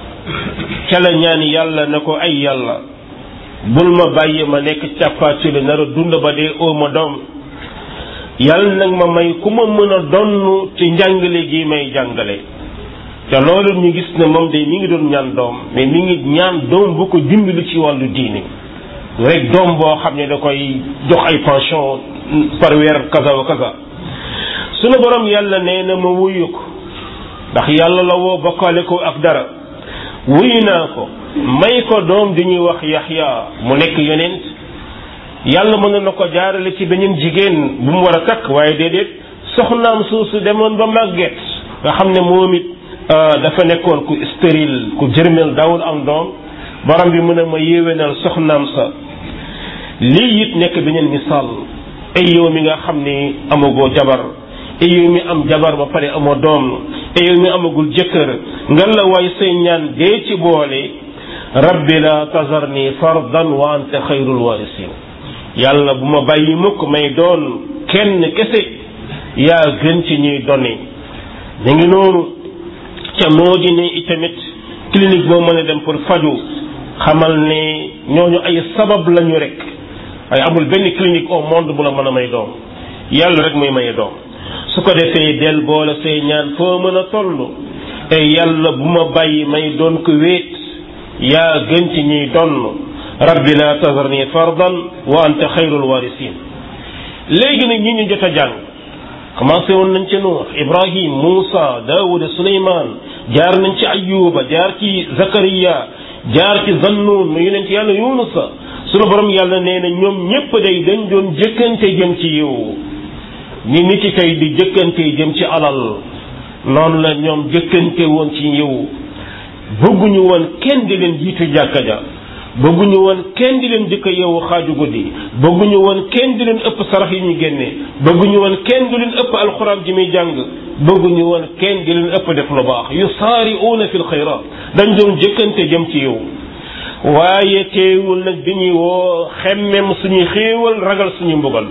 ca la ñaan yàlla na ko ay yàlla bul ma bàyyi ma nekk càppaaculi nar a dund ba dee oo ma doom yàlla nag ma may ku ma mën a donn ci njàngale gi may jàngale te loolu ñu gis ne moom de mi ngi doon ñaan doom mais mi ngi ñaan doom bu ko dimbali ci wàllu diine rek doom boo xam ne da koy jox ay pension par weer kaza wa kaza sunu borom yàlla nee na ma wuyu ko ndax yàlla la woo bokkaale ko ak dara wuyu naa ko may ko doom di ñuy wax Yaxya mu nekk yonent yàlla mën na ko jaarale ci beneen jigéen bu mu war a takk waaye déedéet soxnaam suusu demoon ba màgget nga xam ne moom it dafa nekkoon ku stérile ku jërmel daawul am doom borom bi mën a ma yéwénal soxnaam sa lii it nekk beneen misaal ay yow mi nga xam ni amagoo jabar ay yow mi am jabar ba pare amoo doom ay yow mi amagul jëkkër nga la waay say ñaan dee ci boole rabbi la tazarni fardan wa anta xayrul warisin yàlla bu ma bàyyi mukk may doon kenn kese yaa gën ci ñuy donne ñu ngi noonu ca moo di ne itamit clinique boo mën a dem pour faju xamal ne ñooñu ay sabab lañu rek waaye amul benn clinique au monde bu la mën a may doom yàlla rek muy maye doom su ko defee del boole say ñaan foo mën a toll te yàlla bu ma bàyyi may doon ko wéet yaa gën ci ñuy donn rabbi la tazarni fardan wa anta xayrul warisin léegi nag ñi ñu jot a jàng commencé woon nañ ci Nuux Ibrahim Moussa Daawuda Suleymaan jaar nañ ci Ayyuba jaar ci Zakariya jaar ci Zannun mu yonent yàlla Yunusa sunu borom yàlla nee na ñoom ñépp day dañ doon jëkkante jëm ci yiw ni nit yi tey di jëkkante jëm ci alal noonu la ñoom jëkkante woon ci yiw bëgguñu woon kenn di leen jiitu jàkka ja bëgguñu woon kenn di leen jëkk a yeewu xaaju guddi bëgguñu woon kenn di leen ëpp sarax yi ñu génne bëgguñu woon kenn di leen ëpp alxuraan ji muy jàng bëgguñu woon kenn di leen ëpp def lu baax yusaari'uuna fil xayraat dañ doon jëkkante jëm ci yow waaye teewul nag dañuy woo xemmem suñuy xéewal ragal suñuy mbugal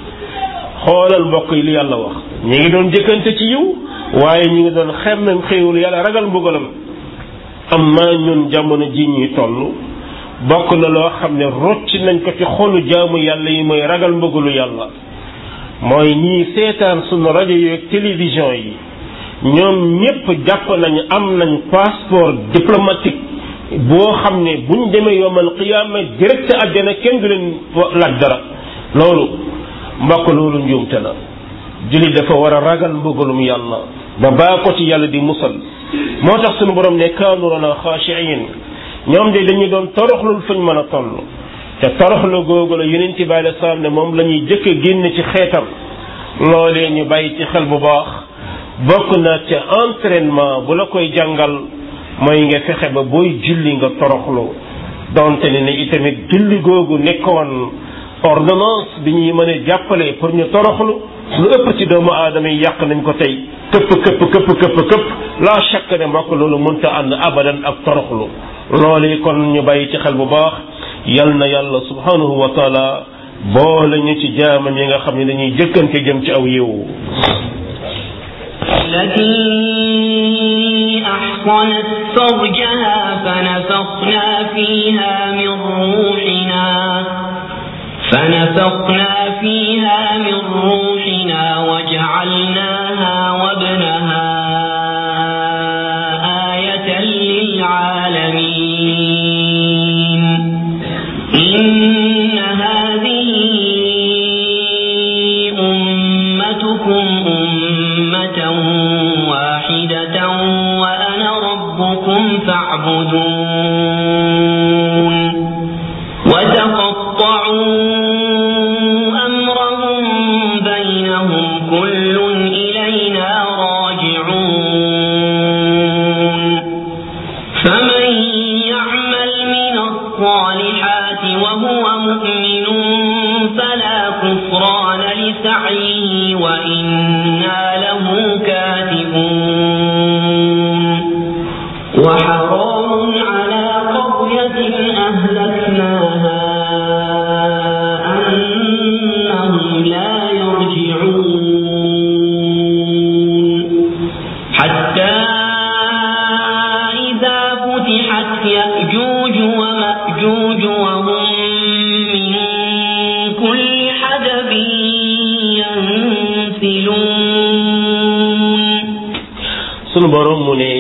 xoolal mbokk yi li yàlla wax ñi ngi doon jëkkante ci yiw waaye ñi ngi doon xemmem xéewal yàlla ragal mbugalam amma ñun jamono ji ñuy toll bokk na loo xam ne rocc nañ ko ci xolu jaamu yàlla yi mooy ragal mbëggalu yàlla mooy ñii seetaan sunu rajo yi ak télévision yi ñoom ñépp jàpp nañu am nañ passeport diplomatique boo xam ne buñ demee yomal qiyaama direct àjjana kenn du leen laaj dara loolu mbokk loolu njuumte la jullit dafa war a ragal mbëggalum yàlla ba baa ko ci yàlla di musal moo tax sunu borom ne kaanu lana xaashiin ñoom de dañuy doon toroxlul fuñ mën a toll te toroxlu googu la yonent bi alayhi salaam ne moom la ñuy jëkk a génn ci xeetam loolee ñu bàyyi ci xel bu baax bokk na ca entraînement bu la koy jàngal mooy nga fexe ba booy julli nga toroxlu donte ne ne itamit julli googu nekkoon ordonnance bi ñuy mën a jàppale pour ñu toroxlu lu ëpp ci doomu aadama yi yàq nañ ko tey këpp këpp këpp këpp këpp la chaque ne mbokk loolu mënta ànd abadan ak toroxlu loolu kon ñu bàyyi ci xel bu baax yal na yàlla subhanahu wa taala boole ñu ci jaamam yi nga xam ne dañuy jëkkante jëm ci aw yiw التي أحصنت فرجها فنفخنا فيها من روحنا فنفخنا فيها من روحنا وجعلناها وابنها آية للعالمين إن هذه أمتكم أمة واحدة وأنا ربكم فاعبدون وتقطعوا أمرهم بينهم كل إلينا راجعون فمن يعمل من الصالحات وهو مؤمن فلا كفران لسعيه وإنا له كاتبون وحرام على قرية أهلكناها أنهم لا يرجعون حتى إذا فتحت يأجوج ومأجوج وهم من كل حدب ينسلون سنبرم مني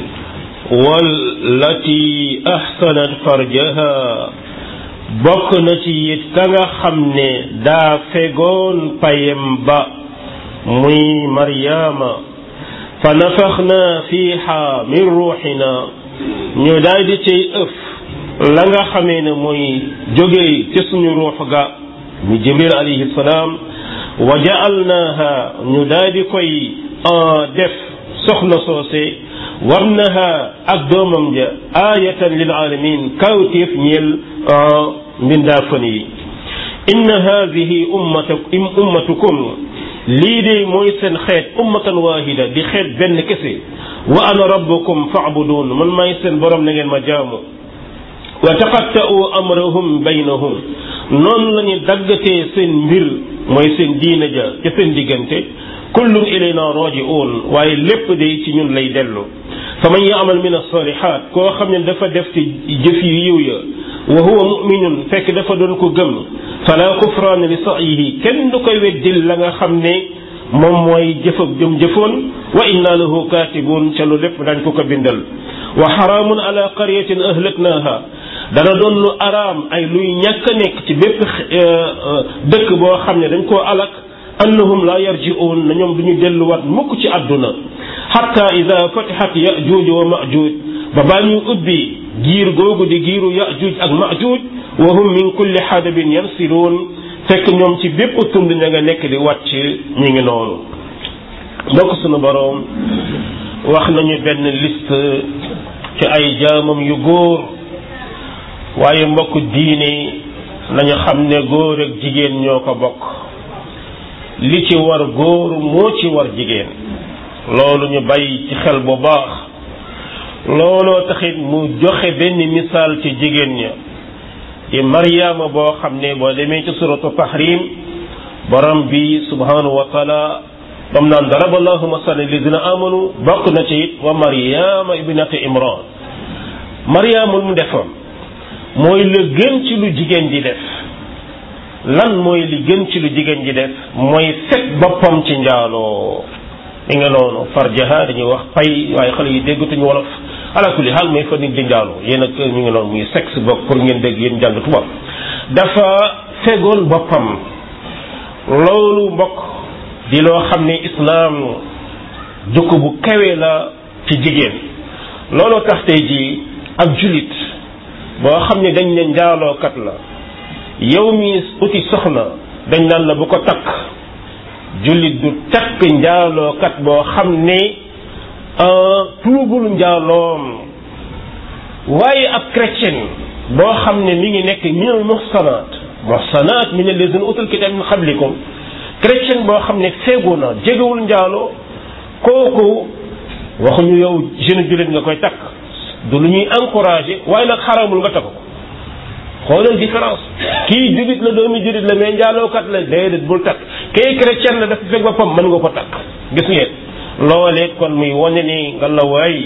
wallati ahsanat farjaha bokk na ci it ka nga xam ne daa fegoon payem ba muy Maryama fa nafaxna fiha min ruuxina ñu daal di cay ëf la nga xamee ne mooy jógee ci suñu ruux ga ñu Jibril alayhi salaam wa ja'alnaha ñu daal di koy def soxna soose warnaha ak doomam ja ayatan lil alamin kawtif ñeel mbindaafan yi inna hadihi ummatukum ummatukum lii de mooy seen xeet ummatan wahida di xeet benn kese wa ana rabbukum fa'budun man maay seen borom na ngeen ma jaamu wa taqatta'u amrahum baynahum noonu la ñu daggatee seen mbir mooy seen diina ja ca seen diggante kullun ilayna raji'un waaye lépp de ci ñun lay dellu fa man ya'mal min as-salihat koo xam ne dafa def ci jëf yu yiw ya wa huwa mu'minun fekk dafa doon ko gëm fala kufraana li sa'yihi kenn du koy weddil la nga xam ne moom mooy jëf ak jëm jëfoon wa inna lahu kaatibun ca lu lépp dañ ko ko bindal wa xaraamun ala qaryatin ahlaknaha dana doon lu araam ay luy ñàkk a nekk ci bépp dëkk boo xam ne dañ koo alak annahum la yarji'un na ñoom duñu delluwaat mukk ci àdduna hatta ida fatihat yajuuj wa majuuj ba baa ñu ubbi giir googu di giiru yajuuj ak majuuj wa hum min kulli hadabin yansiluun fekk ñoom ci bépp tund ña nga nekk di wàcc ñi ngi noonu mbokk sunu boroom wax nañu benn liste ci ay jaamam yu góor waaye mbokk diine nañu xam ne góor ak jigéen ñoo ko bokk li ci war góor moo ci war jigéen loolu ñu bàyyi ci xel bu baax looloo taxit mu joxe benn misaal ci jigéen ña di Maryama boo xam ne boo demee ci suratu Tahrim borom bi subhanahu wa taala bam naan daraba allahu masalan lilladina amanu bokk na ci it wa Maryama ibnata Imran Maryama mu defoon mooy la gën ci lu jigéen di def lan mooy li gën ci lu jigéen di def mooy fekk boppam ci njaaloo mi nga noonu farjaha dañuy wax pay waaye xale yi déggatuñu wolof ala kulli xaal mooy fa nit di njaaloo yéen ak mi ngi noonu muy sexe bokk pour ngeen dégg yéen jàng tubaab dafa fegoon boppam loolu mbokk di loo xam ne islaam jukko bu kawe la ci jigéen looloo tax tey jii ab julit boo xam ne dañ ne njaalookat la yow mi uti soxna dañ naan la bu ko takk jullit du takk njaalookat boo xam ne tuubul njaaloom waaye ab chrétien boo xam ne mi ngi nekk minal muhsanaat muhsanaat min allazina utul kitab min qablikum chrétien boo xam ne feegu na jegewul njaaloo kooku waxuñu yow jeune jullit nga koy takk du lu ñuy encouragé waaye nag xaramul nga takk ko xoolal différence kii jullit la doomi jullit la mais njaalookat la déedéet bul takk kii chrétien la dafa fekk boppam mën nga ko takk gis ngeen loolee kon muy wane ni nga la waay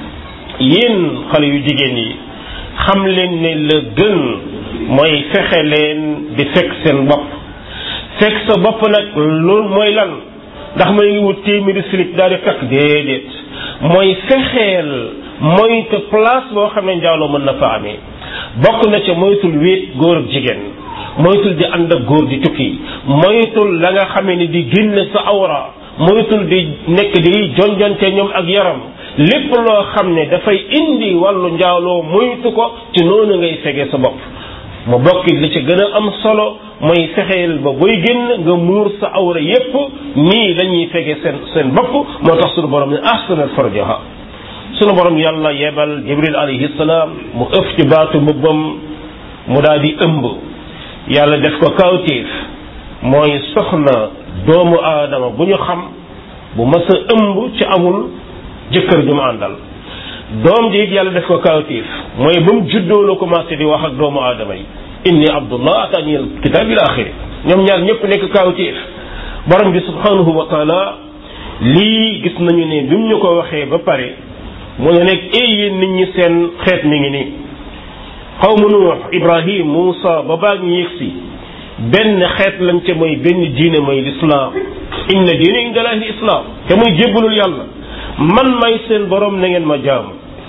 yéen xale yu jigéen yi xam leen ne la gën mooy fexe leen di fekk seen bopp fekk sa bopp nag loolu mooy lan ndax may ngi wut téeméeri slip daal di takk déedéet mooy fexeel moytu place boo xam ne njaaloo mën na fa amee bokk na ca moytul wéet góor ak jigéen moytul di ànd ak góor di tukki moytul la nga xamee ni di génn sa awra moytul di nekk di jonjonte ñoom ak yaram lépp loo xam ne dafay indi wàllu njaaloo moytu ko ci noonu ngay fegee sa bopp mu bokki li ci gën a am solo mooy fexeel ba booy génn nga muur sa awra yépp nii lañuy fegee seen seen bopp moo tax sunu borom ne ahsanat farjaha sunu borom yàlla yebal jibril alayhi salaam mu ëf ci baatu mbubbam mu daal di ëmb yàlla def ko kawtéef mooy soxna doomu aadama bu ñu xam bu mas a ëmb ci amul jëkkër ju mu àndal doom ji it yàlla def ko kawtéef mooy ba mu juddoo la commencé di wax ak doomu aadama yi inni abdullah atani al kitab ila axiri ñoom ñaar ñëpp nekk kawtéef borom bi subhanahu wa taala lii gis nañu ne bi mu ñu ko waxee ba pare mu ne nekk ay yéen nit ñi seen xeet mi ngi nii xawmu nuux ibrahim muusa ba baa ñu yëg si benn xeet lañ ca mooy benn diine mooy lislaam inna diine inda llahi lislaam te muy jébbalul yàlla man may seen borom na ngeen ma jaamu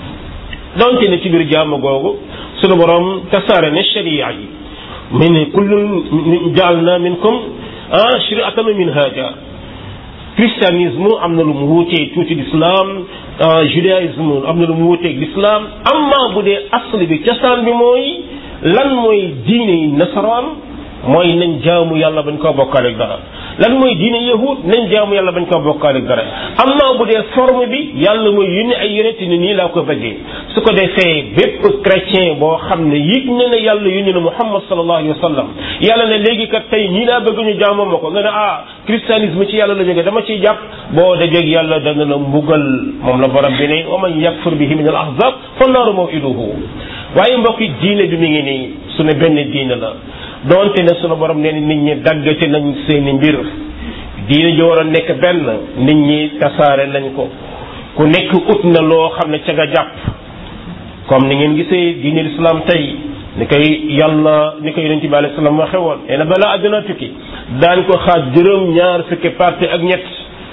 donte ne ci biir jaamu googu sunu borom tasaare ne sharia yi mu ne kullun jaalna minkum ah shari'atan minhaja christianisme am na lu mu wuutee tuuti l'islam judaïsme am na lu mu wuuteeg l'islam amma bu dee asli bi cosaan bi mooy lan mooy diine yi nasaraan mooy nañ jaamu yàlla bañ koo bokkaale ak dara lan mooy diine yahud nañ jaamu yàlla bañ koo bokkaale ak dara amma bu dee forme bi yàlla mooy yónni ay yonent ni nii laa ko bëggee su ko defee bépp chrétien boo xam ne yëg na ne yàlla yónni na Muhammad sallallahu alayhi wa sallam yàlla ne léegi kat tey ñii laa bëgg ñu jaamoo ma ko nga ne ah christianisme ci yàlla la jógee dama ciy jàpp boo dajeeg yàlla dana la mbugal moom la borom bi ne wa man yakfur bihi min al ahzab fa naaru maw'iduhu waaye mbokki diine bi mi ngi nii su ne benn diine la doonte ne sunu borom nee nit ñi daggate nañ seeni mbir diine ji war a nekk benn nit ñi tasaare nañ ko ku nekk ut na loo xam ne ca nga jàpp comme ni ngeen gisee diine l'islam tey ni koy yàlla ni ko yonent bi alayhi salaam waxe woon nee na balaa àdduna tukki daañ ko xaaj juróom ñaar fukki parti ak ñett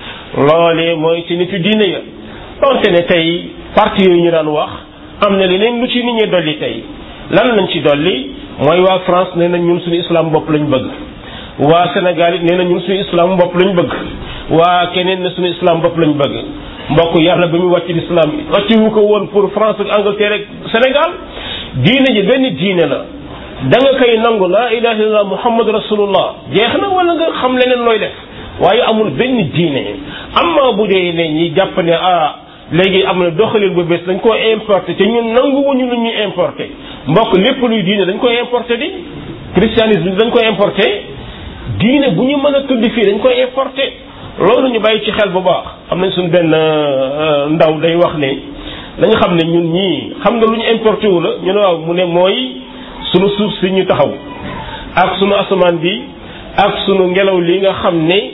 loolee mooy ci nitu diine ya donte ne tey parti yooyu ñu daan wax am na leneen lu ci nit ñi dolli tey lan lañ ci dolli mooy waa France nee na ñun suñu islam bopp lañ bëgg waa Sénégal it nee na ñun suñu islam bopp lañ bëgg waa keneen ne suñu islam bopp lañ bëgg mbokk yàlla ba muy wàcc l'islam wàcc wu ko woon pour France ak Angleterre ak Sénégal diine ji benn diine la da nga koy nangu laa ilaha illallah muhammad rasulullah jeex na wala nga xam leneen looy def waaye amul benn diine amma bu dee ne ñi jàpp ne ah léegi am na doxalin bu bees dañ koo importé te ñun nanguwuñu lu ñuy importé mbokk lépp luy diine dañ koy importé di christianisme dañ koy importé diine bu ñu mën a tudd fii dañ koy importé loolu ñu bàyyi ci xel bu baax am nañ suñu benn ndaw day wax ne dañu xam ne ñun ñii xam nga lu ñu importé wu la ñu ne waaw mu ne mooy sunu suuf si ñu taxaw ak sunu asamaan bi ak sunu ngelaw li nga xam ne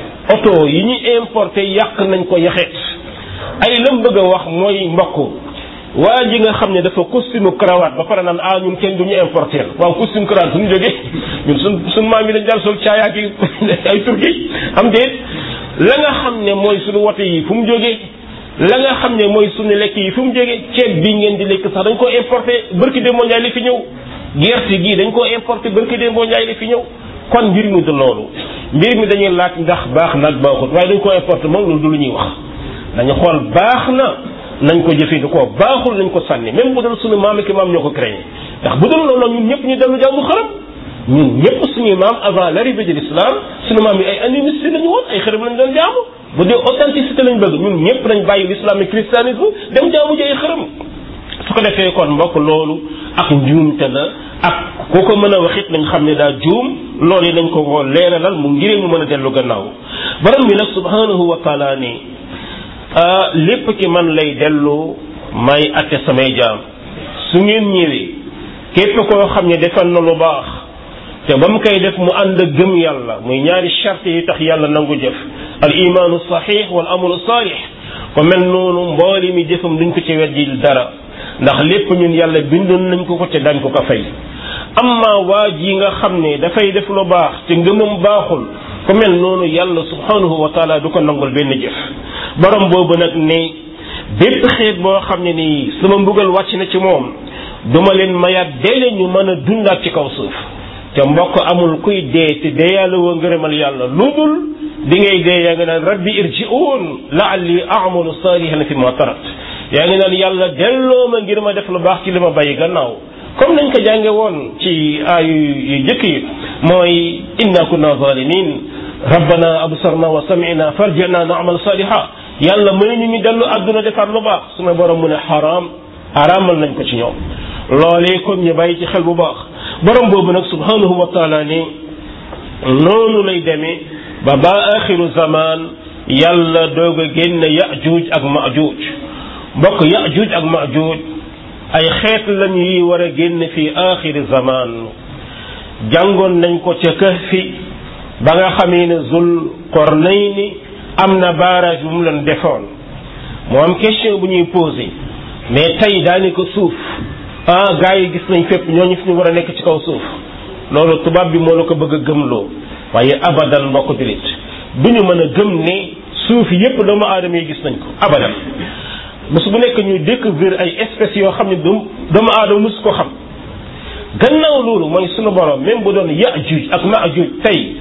oto yi ñu importé yàq nañ ko yaxeet ay lam bëgg a wax mooy mbokk waa ji nga xam ne dafa costume cravate ba pare naan ah ñun kenn du ñu importé waaw costume cravate suñu jógee ñun suñ suñu maam yi dañ daal sol caayaak yi ay turki am déet la nga xam ne mooy suñu wote yi fu mu jógee la nga xam ne mooy suñu lekk yi fu mu jógee ceeb bi ngeen di lekk sax dañ ko importé barki de mondial li fi ñëw gerte gi dañ ko importé barki de mondial li fi ñëw kon mbir mi du loolu mbir mi dañuy laaj ndax baax nag baaxut waaye dañ ko importé moom loolu du lu ñuy wax dañu xool baax na nañ ko jëfandikoo baaxul nañ ko sànni même bu dul suñu maam ak maam ñoo ko créé ndax bu dul loolu ñun ñëpp ñu dellu jaamu xërëm ñun ñëpp suñuy maam avant l'arrivée de l'islam suñu maam yi ay animistes lañu woon ay xërëm lañ doon jaamu bu dee authenticité lañ bëgg ñun ñëpp nañ bàyyi l'islam et christianisme dem jaamu ji ay xërëm su ko defee kon mbokk loolu ak njuumte la ak koo ko mën a wax it nañ xam ne daa juum loolu yi nañ ko ko leeralal mu ngiree mu mën a dellu gannaaw borom bi nag subhanahu wa taala ni lépp ci man lay dellu may atte samay jaam su ngeen ñëwee képp koo xam ne defal na lu baax te ba mu koy def mu ànd ak gëm yàlla muy ñaari charte yi tax yàlla nangu jëf al imaanu sahih wal amalu salih ko mel noonu mbooli mi jëfam duñ ko ci weddil dara ndax lépp ñun yàlla bindoon nañ ko ko te dañ ko ko fay amma waa ji nga xam ne dafay def lu baax te ngëmam baaxul ku mel noonu yàlla subhanahu wa taala du ko nangul benn jëf borom boobu nag ne bépp xeet boo xam ne nii sama mbugal wàcc na ci moom duma leen mayaat deele ñu mën a dundaat ci kaw suuf te mbokk amul kuy dee te dee yàlla woo ngërëmal yàlla lu dul di ngay dee yaa nga naan rabbi irji'un la'alli a'malu salihan fi ma tarat yaa ngi naan yàlla delloo ma ngir ma def lu baax ci li ma bàyyi gannaaw comme nañ ko jànge woon ci aayu yu jëkk yi mooy inna kunna zalimin rabbana absarna wa sami'na farji'na na'mal saliha yàlla may ñu ñu dellu àdduna defaat lu baax suma borom mu ne xaraam araamal nañ ko ci ñoom loolee kon ñu bàyyi ci xel bu baax borom boobu nag subhanahu wa taala ni noonu lay demee ba ba axiru zaman yàlla doog a génn yajuuj ak majuuj mbokk yajuuj ak majuuj ay xeet lañ yi war a génn fi axiri zaman jàngoon nañ ko ca Kahfi ba nga xamee ne Zul Qarnayni am na barrage bu mu leen defoon moo am question bu ñuy posé mais tey daanaka suuf ah gars yi gis nañ fépp ñooñu fi ñu war a nekk ci kaw suuf loolu tubaab bi moo la ko bëgg a gëmloo waaye abadan mbokk julit du ñu mën a gëm ne suuf yépp doomu aadama yi gis nañ ko abadan bés bu nekk ñuy découvrir ay espèces yoo xam ne doomu aadama mus ko xam gannaaw loolu mooy sunu borom même bu doon Yaajuuj ak Maajuuj tey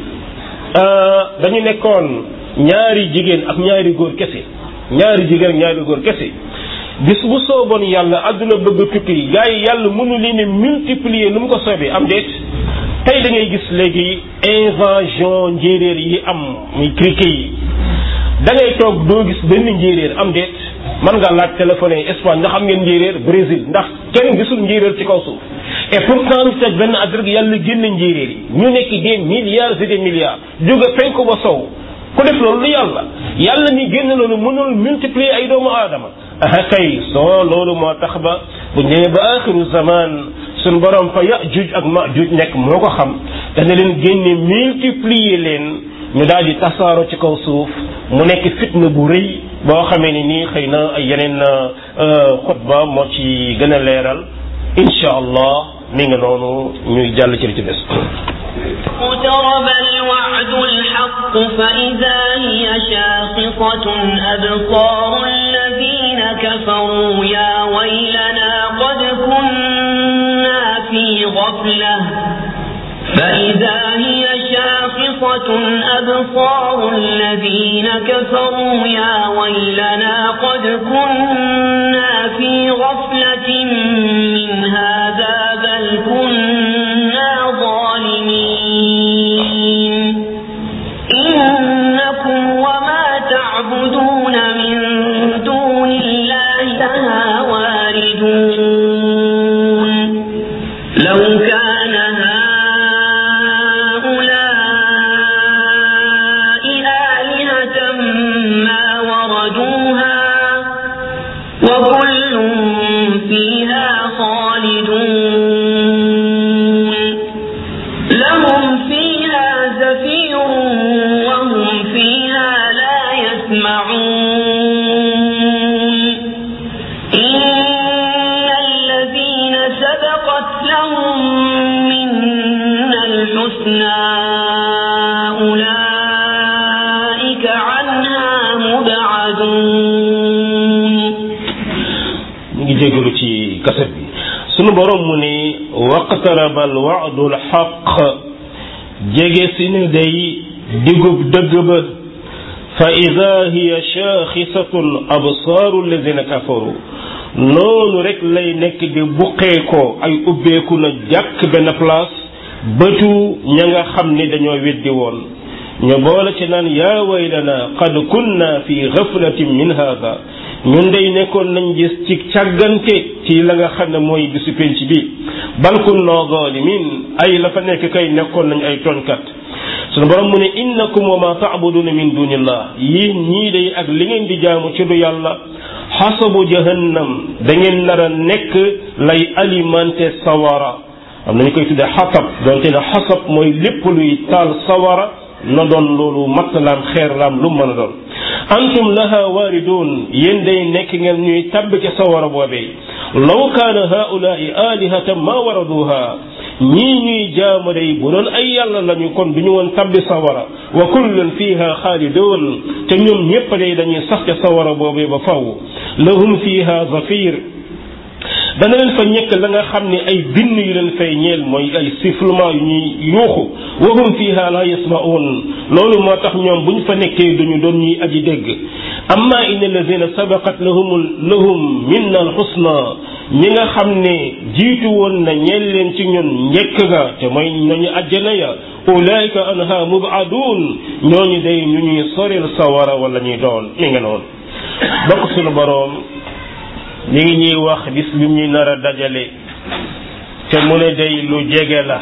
dañu nekkoon ñaari jigéen ak ñaari góor kese ñaari jigéen ak ñaari góor kese bis bu sooboon yàlla àdduna bëgg a tukki gars yi yàlla mënu leen multiplier nu mu ko soobee am déet tey da ngay gis léegi invasion njéeréer yi am muy criquet yi da ngay toog doo gis benn njéeréer am déet man nga laaj téléphoné Espagne ndax xam ngeen njéeréer Brésil ndax kenn gisul njéeréer ci kaw suuf et pourtant ñu teg benn at rek yàlla génn njéeréer yi ñu nekk des milliards et des milliards jóge penk ba sow ku def loolu lu yàlla yàlla ni génn loolu mënul multiplier ay doomu aadama ah kay soo loolu moo tax ba bu ñëwee ba axiru zaman suñ borom fa Yaajuuj ak Maajuuj nekk moo ko xam dana leen génne multiplier leen ñu daal di tasaaro ci kaw suuf mu nekk fitna bu rëy boo xamee ni nii xëy na ay yeneen xutba moo ci gën a leeral incha allah mi nga noonu ñuy jàll ci li ci des اقترب الوعد الحق فإذا هي شاخصة أبصار الذين كفروا يا ويلنا قد كنا في غفلة فإذا هي شاخصة أبصار الذين كفروا يا ويلنا قد كنا في غفلة من هذا بل كنا ظالمين إنكم وما تعبدون من دون الله لها واردون لو كان هؤلاء آلهة ما وردوها وكل فيها خالدون لهم فيها زفير وهم فيها لا يسمعون إن الذين سبقت لهم منا الحسنى أولئك عنها مبعدون ngi jégalu ci kaset bi sunu borom mu ne waqtaraba al wa'du al haqq jege si ne day digub dëgg ba fa ida hiya shaxisatun absaaru alladina kafaru noonu rek lay nekk di buqeekoo ay ubbeeku na jàkk benn place bëtu ña nga xam ni dañoo weddi woon ñu boole ci naan yaa waylana qad kunna fi ghaflatin min hada ñun day nekkoon nañ gis ci càggante ci la nga xam ne mooy bisu penc bi bal kunna zalimin ay la fa nekk kay nekkoon nañ ay tonkat sunu borom mu ne innakum wa ma ta'buduna min dunillah yéen ñii day ak li ngeen di jaamu ci du yàlla xasabu jahannam da ngeen nar a nekk lay alimenté sawara am nañu koy tuddee xasab doonte ne xasab mooy lépp luy taal sawara na doon loolu matt laam xeer laam lu mën a doon antum laha waaridun yéen day nekk ngeen ñuy tabb ci sawara boobee law kaana haulaai alihatan ma waraduha ñii ñuy jaamu day bu doon ay yàlla lañu kon duñu woon tabbi sawara wa kullun fiha xaalidun te ñoom ñépp day dañuy sax ca sawara boobee ba faw lahum fiha zafir dana leen fa ñekk la nga xam ne ay binn yu leen fay ñeel mooy ay sifflement yu ñuy yuuxu wa hum fiha la yasma'un loolu moo tax ñoom bu ñu fa nekkee duñu doon ñuy aji dégg amma inna allazina sabaqat lahum lahum minna alxusna ñi nga xam ne jiitu woon na ñeel leen ci ñun njëkk ga te mooy ñooñu àjjana ya ulaika anha mubadun ñooñu day ñu ñuy soril sawara wala ñuy doon mi nga noonu bokk suñu boroom ñi ngi ñuy wax bis bi ñuy nar a dajale te mu ne day lu jege la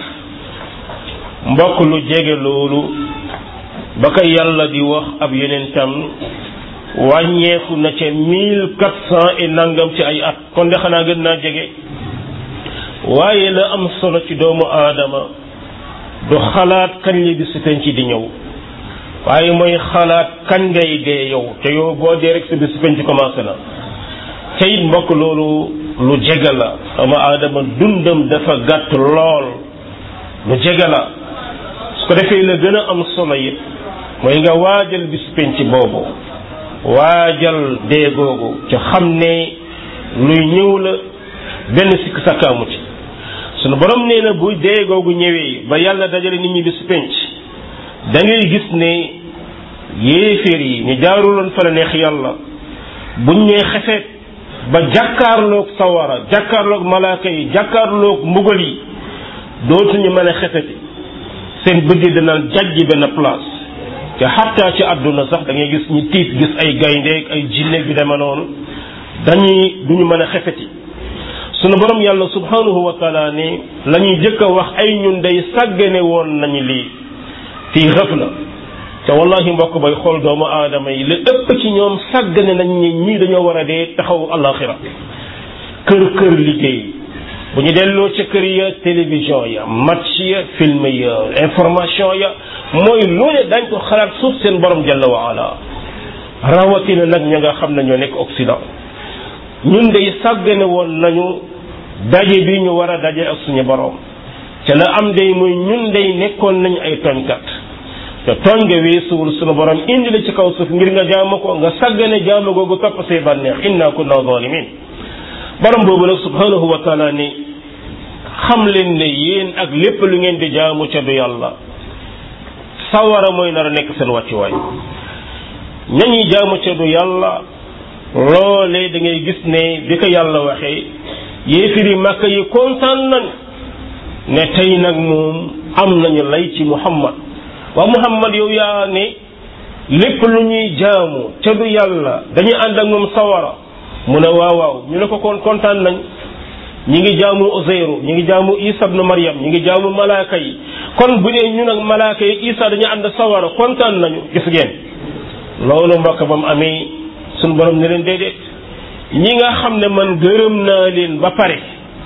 mbokk lu jege loolu ba ko yàlla di wax ab yonentam wàññeeku na ca mille quatre cent et nangam ci ay at kon de xanaa gën naa jege waaye la am solo ci doomu aadama du xalaat kañ li bis penc ci di ñëw waaye mooy xalaat kañ ngay dee yow te yow boo dee rek sa bis penc ci commencé na te it mbokk loolu lu jege la doomu aadama dundam dafa gàtt lool lu jege la su ko defee la gën a am solo it mooy nga waajal bis penc boobu waajal dee googu ca xam ne luy ñëw la benn sikk sakkaamu ci sunu borom nee na bu dee googu ñëwee ba yàlla dajale nit ñi bis penc da ngay gis ne yéeféer yi ñu jaaruloon fa la neex yàlla buñ ñee xefeet ba jàkkaarloog sawara jàkkaarloog malaaka yi jàkkaarloog mbugal yi dootuñu mën a xefeti seen bëgg danaan jajji benn place te xattaa ci àdduna sax da ngay gis ñu tiit gis ay gayndeeg ay jinneeg bi dema noonu dañuy duñu mën a xefeti sunu borom yàlla subhanahu wa taala ne la ñuy jëkk a wax ay ñun day sàggane woon nañu lii fii ghafla te wallahi mbokk bay xool doomu aadama yi la ëpp ci ñoom sàggane nañ ñi ñii dañoo war a dee taxaw alaxira kër kër liggéey bu ñu delloo ca kër ya télévision ya match ya film ya information ya mooy loole dañ ko xalaat suuf seen borom jalla wa ala rawatina nag ña nga xam ne ñoo nekk Occident ñun day sàggane woon nañu daje bi ñu war a daje ak suñu borom te la am day muy ñun day nekkoon nañu ay tooñkat te tooñ nga weesuwul suñu borom indi la ci kaw suuf ngir nga jaamu ko nga sàggane jaamu googu topp say bànneex inna kunna zalimin borom boobu nag subhanahu wa taala ni xam leen ne yéen ak lépp lu ngeen di jaamu ca du yàlla sawara mooy nar a nekk seen wàccuwaay ñañuy jaamu ca du yàlla loolee da ngay gis ne bi ko yàlla waxee yéefiri màkk yi kontaan nañ ne tey nag moom am nañu lay ci muhammad waa muhammad yow yaa ne lépp lu ñuy jaamu ca du yàlla dañuy ànd ak moom sawara mu ne waaw waaw ñu ne ko kon kontaan nañ ñi ngi jaamu Uzayru ñi ngi jaamu Isa ibn Maryam ñi ngi jaamu malaaka yi kon bu dee ñun ak malaaka yi Isa dañu ànd sawara kontaan nañu gis ngeen loolu mbokk ba mu amee suñ borom ne leen déedéet ñi nga xam ne man gërëm naa leen ba pare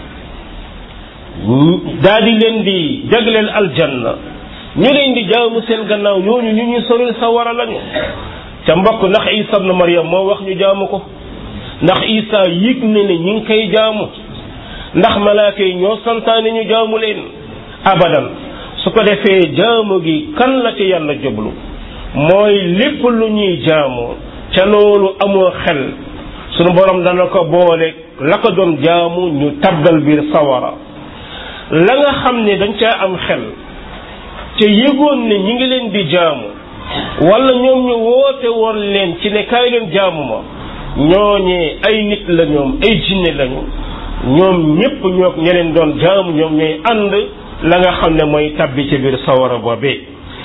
daal di leen di jagleel aljanna ñu leen di jaamu seen gannaaw ñooñu ñu ñu soril sawara lañu ca mbokk ndax Isa ibn Maryam moo wax ñu jaamu ko ndax Isa yëg ne ne ñi ngi koy jaamu ndax malaaka yi ñoo santaane ñu jaamu leen abadan su ko defee jaamu gi kan la ci yàlla jublu mooy lépp lu ñuy jaamu ca loolu amoo xel sunu borom dana ko boole la ko doon jaamu ñu tabbal biir sawara la nga xam ne dañ caa am xel te yëgoon ne ñi ngi leen di jaamu wala ñoom ñu woote woon leen ci ne kaay leen jaamu ma ñooñee ay nit la ñoom ay jinne lañu ñoom ñépp ñoo ñeneen doon jaamu ñoom ñooy ànd la nga xam ne mooy tabbi ci biir sawara boobee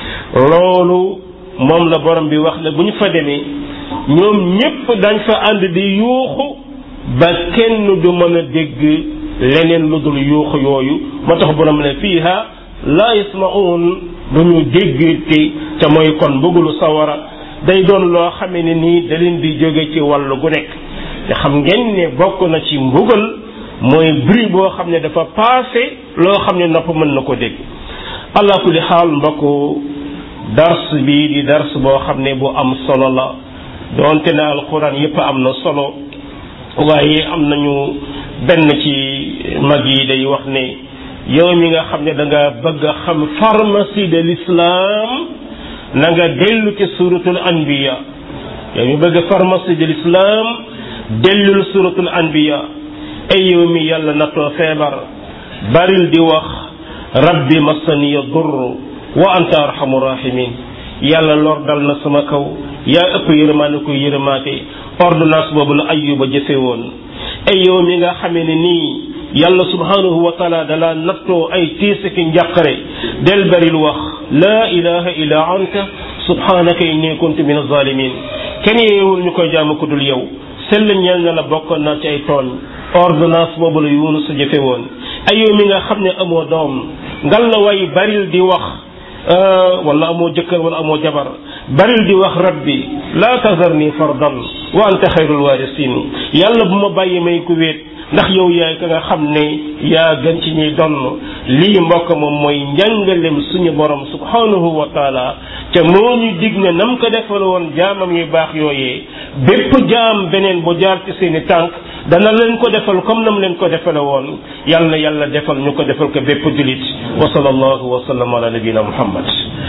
loolu moom la borom bi wax ne bu ñu fa demee ñoom ñépp dañ fa ànd di yuuxu ba kenn du mën a dégg leneen lu dul yuuxu yooyu moo tax borom ne fiiha la yasma'un du ñu dégg te ca mooy kon mbugulu sawara day doon loo xamee ne nii da leen di jóge ci wàllu gu nekk te xam ngeen ne bokk na ci mbugal mooy bruit boo xam ne dafa passé loo xam ne nopp mën na ko dégg allah kulli xaal mbokk dars bi di dars boo xam ne bu am solo la doonte ne alquran yépp am na solo waaye am nañu benn ci mag yi day wax ne yow mi nga xam ne da nga bëgg a xam pharmacie de l'islam na nga dellu ci suratul anbiya yow mi bëgg pharmacie de l'islam dellul suratul anbiya ay yow mi yàlla nattoo feebar baril di wax rabbi masaniya durr wa anta arhamur rahimin yàlla lor dal na sama kaw yaa ëpp yërmaane ko yërmaate ordonnance boobu la Ayyuba jëfe woon ay yow mi nga xamee ne nii yàlla subhanahu wa taala dala nattoo ay tiise ki njàqare del baril wax laa ilaha illa anta subhanaka inni kuntu min az-zalimin kenn yeewul ñu koy jaamu ko dul yow sell ñeel na la bokkoon naa ci ay tooñ ordonnance boobu la Yunus sa jëfe woon ay yow mi nga xam ne amoo doom ngal la way baril di wax wala amoo jëkkër wala amoo jabar baril di wax rabbi la tazarni fardan wa anta xayrul warisin yàlla bu ma bàyyi may ku wéet ndax yow yaay ka nga xam ne yaa gën ci ñuy donn lii mbokk moom mooy njàngalem suñu borom subhanahu wa taala te moo ñu dig ne nam ko defal woon jaamam yu baax yooyee bépp jaam beneen bu jaar ci seeni tànk dana leen ko defal comme nam leen ko defale woon yàlla na yàlla defal ñu ko defal ko bépp julit wa sallallahu wa sallam ala nabina muhammad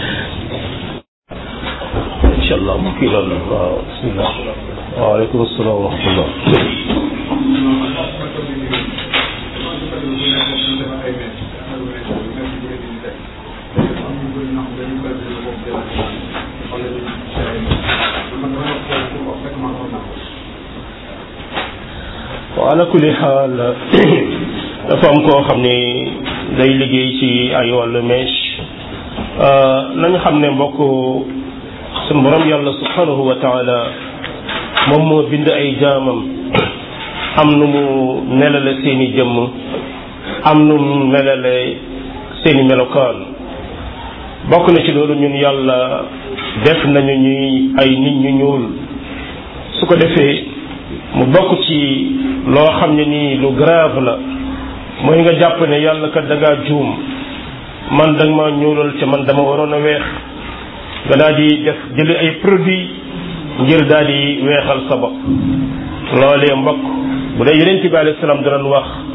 insha allah mu kii loolu waaw bismillah waaleykum assalam wa rahmatullah ala kulli xaal dafa am koo xam ne day liggéey ci ay wàllu mèche nañu xam ne mbokk suñu borom yàlla subhanahu wa taala moom moo bind ay jaamam am nu mu melale seeni jëmm am nu mu melale seeni melokaan bokk na ci loolu ñun yàlla def nañu ñuy ay nit ñu ñuul su ko defee mu bokk ci loo xam ne nii lu grave la mooy nga jàpp ne yàlla kat da ngaa juum man da nga maa ñuulal ca man dama waroon a weex nga daal di def jëli ay produits ngir daal di weexal sa bopp loolee mbokk bu dee yonent bi alayhi salaam danañ wax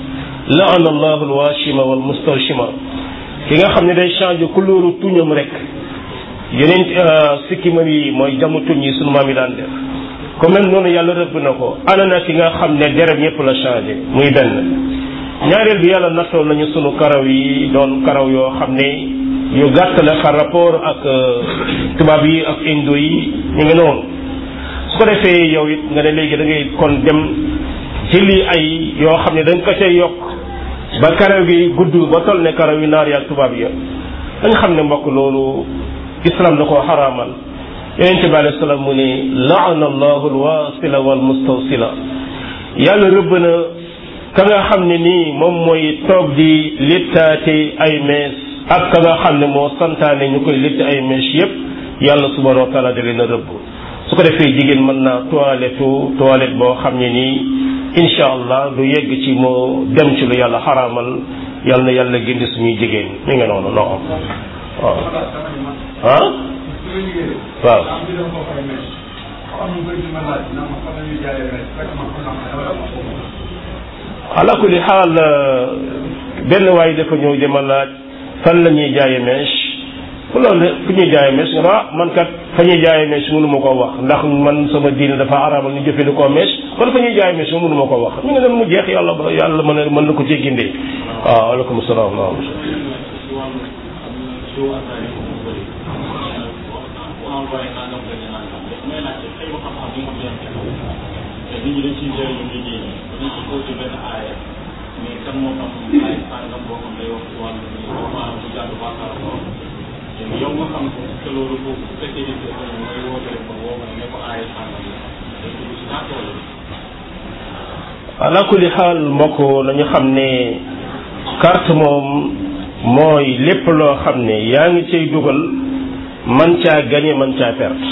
laana allahu alwashima wal mustawshima ki nga xam ne day changé couleur tuñam rek yeneen sikkima yi mooy jamu tuñ yi sunu maam yi daan def ko même noonu yàlla rëbb na ko ana na ki nga xam ne derem yépp la changé muy benn ñaareel bi yàlla nattoon nañu sunu karaw yi doon karaw yoo xam ne yu gàtt la par rapport ak tubaab yi ak indo yi ñu ngi noonu su ko defee yow it nga ne léegi da ngay kon dem jëli ay yoo xam ne da nga ko cay yokk ba karaw gi gudd ba toll ne karaw yi naar yi ak tubaab yi dañ xam ne mbokk loolu islam da koo xaraamal yonente bi alayhi salaam mu ne laana allahu alwasila wal mustawsila yàlla rëbb na ka nga xam ne nii moom mooy toog di littaate ay mees ak ka nga xam ne moo santaane ñu koy litt ay mees yépp yàlla subhanahu wa taala da leen a rëbb su ko defee jigéen mën naa toilette toilette boo xam ne nii insha allah du yegg ci moo dem ci lu yàlla xaraamal yàlla na yàlla gindi suñuy jigéen mi nga noonu non waaw ah waaw ala kulli xaal benn waay dafa ñëw dama laaj fan la ñuy jaaye mèche fu loolu fu ñuy jaaye mèche nga ah man kat fa ñuy jaaye mèche mënu ma koo wax ndax man sama diine dafa araamal ñu jëfandikoo mèche kon fa ñuy jaaye mèche mënu ma koo wax mi nga dem mu jeex yàlla ba yàlla mën a mën na ko cee gindee waaw aleykum salaam wa ala kulli xaal mbokk nañu xam ne carte moom mooy lépp loo xam ne yaa ngi cay dugal man caa gagné man caa perte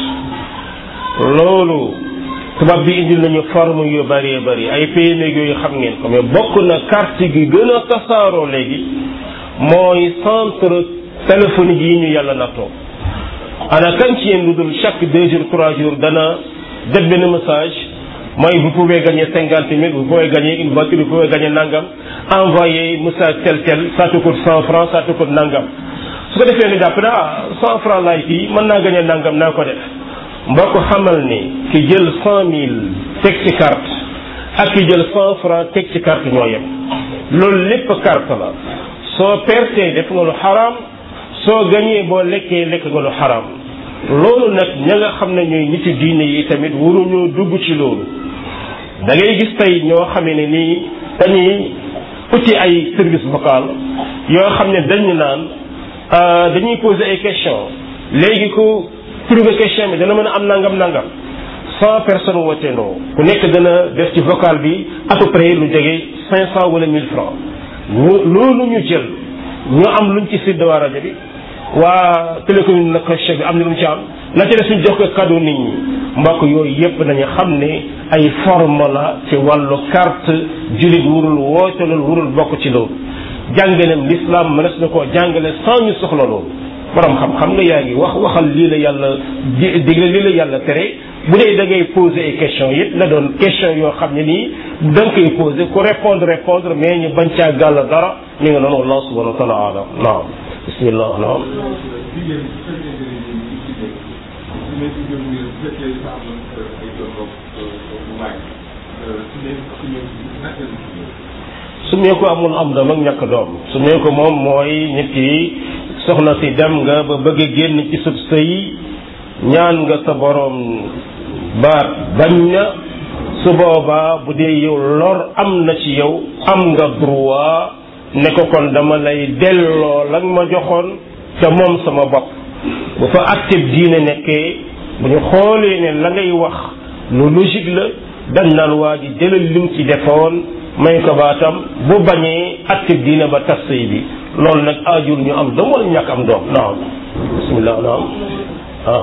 loolu tubaab bi indil nañu forme yu bëree bëri ay P M E yooyu xam ngeen ko mais bokk na carte gi gën a tasaaroo léegi mooy centre téléphonique yi ñu yàlla nattoo ana kan ci yéen lu dul chaque deux jours trois jours dana jot benn message mooy vous pouvez gagner cinquante mille vous pouvez gagner une voiture vous pouvez gagner nangam envoyer message tel tel ça te coûte cent francs ça te coûte nangam su ko defee ni jàpp na ah cent francs laay kii mën naa gagner nangam naa ko def mbokk xamal ni ki jël cent mille teg ci carte ak ki jël cent francs teg ci carte ñoo yem loolu lépp carte la soo pertee def nga lu xaraam soo gañee boo lekkee lekk nga lu xaraam loolu nag ña nga xam ne ñooy niti diine yi tamit waruñoo dugg ci loolu da ngay gis tey ñoo xamee ne nii dañuy uti ay service vocal yoo xam ne dañu naan dañuy poser ay questions léegi ku trouver question bi dana mën a am nangam nangam cent personnes wootendoo ku nekk dana def ci vocal bi à peu près lu jege cinq cent wala mille francs loolu ñu jël ñu am luñ ci séddoo rajo bi waa télécommunication bi am na lu mu ci am la ca def suñ jox ko cadeau nit ñi mbokk yooyu yépp nañu xam ne ay forme la ci wàllu carte jullit wurul woote loolu wurul bokk ci loolu jàngaleem l'islam mënees na koo jàngale sans ñu soxla loolu borom xam-xam nga yaa ngi wax waxal lii la yàlla digle lii la yàlla tere bu dee da ngay poser ay questions it na doon question yoo xam ne nii da nga koy poser ku répondre répondre mais ñu bañ caa gàll dara mi nga noonu Allah subhanahu wa taala alam naam bismillah naam su mee ko amul am doom ak ñàkk doom su mee ko moom mooy nit ki soxna si dem nga ba bëgg a génn ci sub sëy ñaan nga sa borom baat bañ na su boobaa bu dee yow lor am na ci yow am nga droit ne ko kon dama lay delloo la nga ma joxoon te moom sama bopp bu fa acte diine nekkee bu ñu xoolee ne la ngay wax lu logique la dañ naan waa ji jëlal lim ci defoon may ko baatam bu bañee acte diine ba tas sëy bi loolu nag aajul ñu am doom wala ñàkk am doom naam bismillah naam ah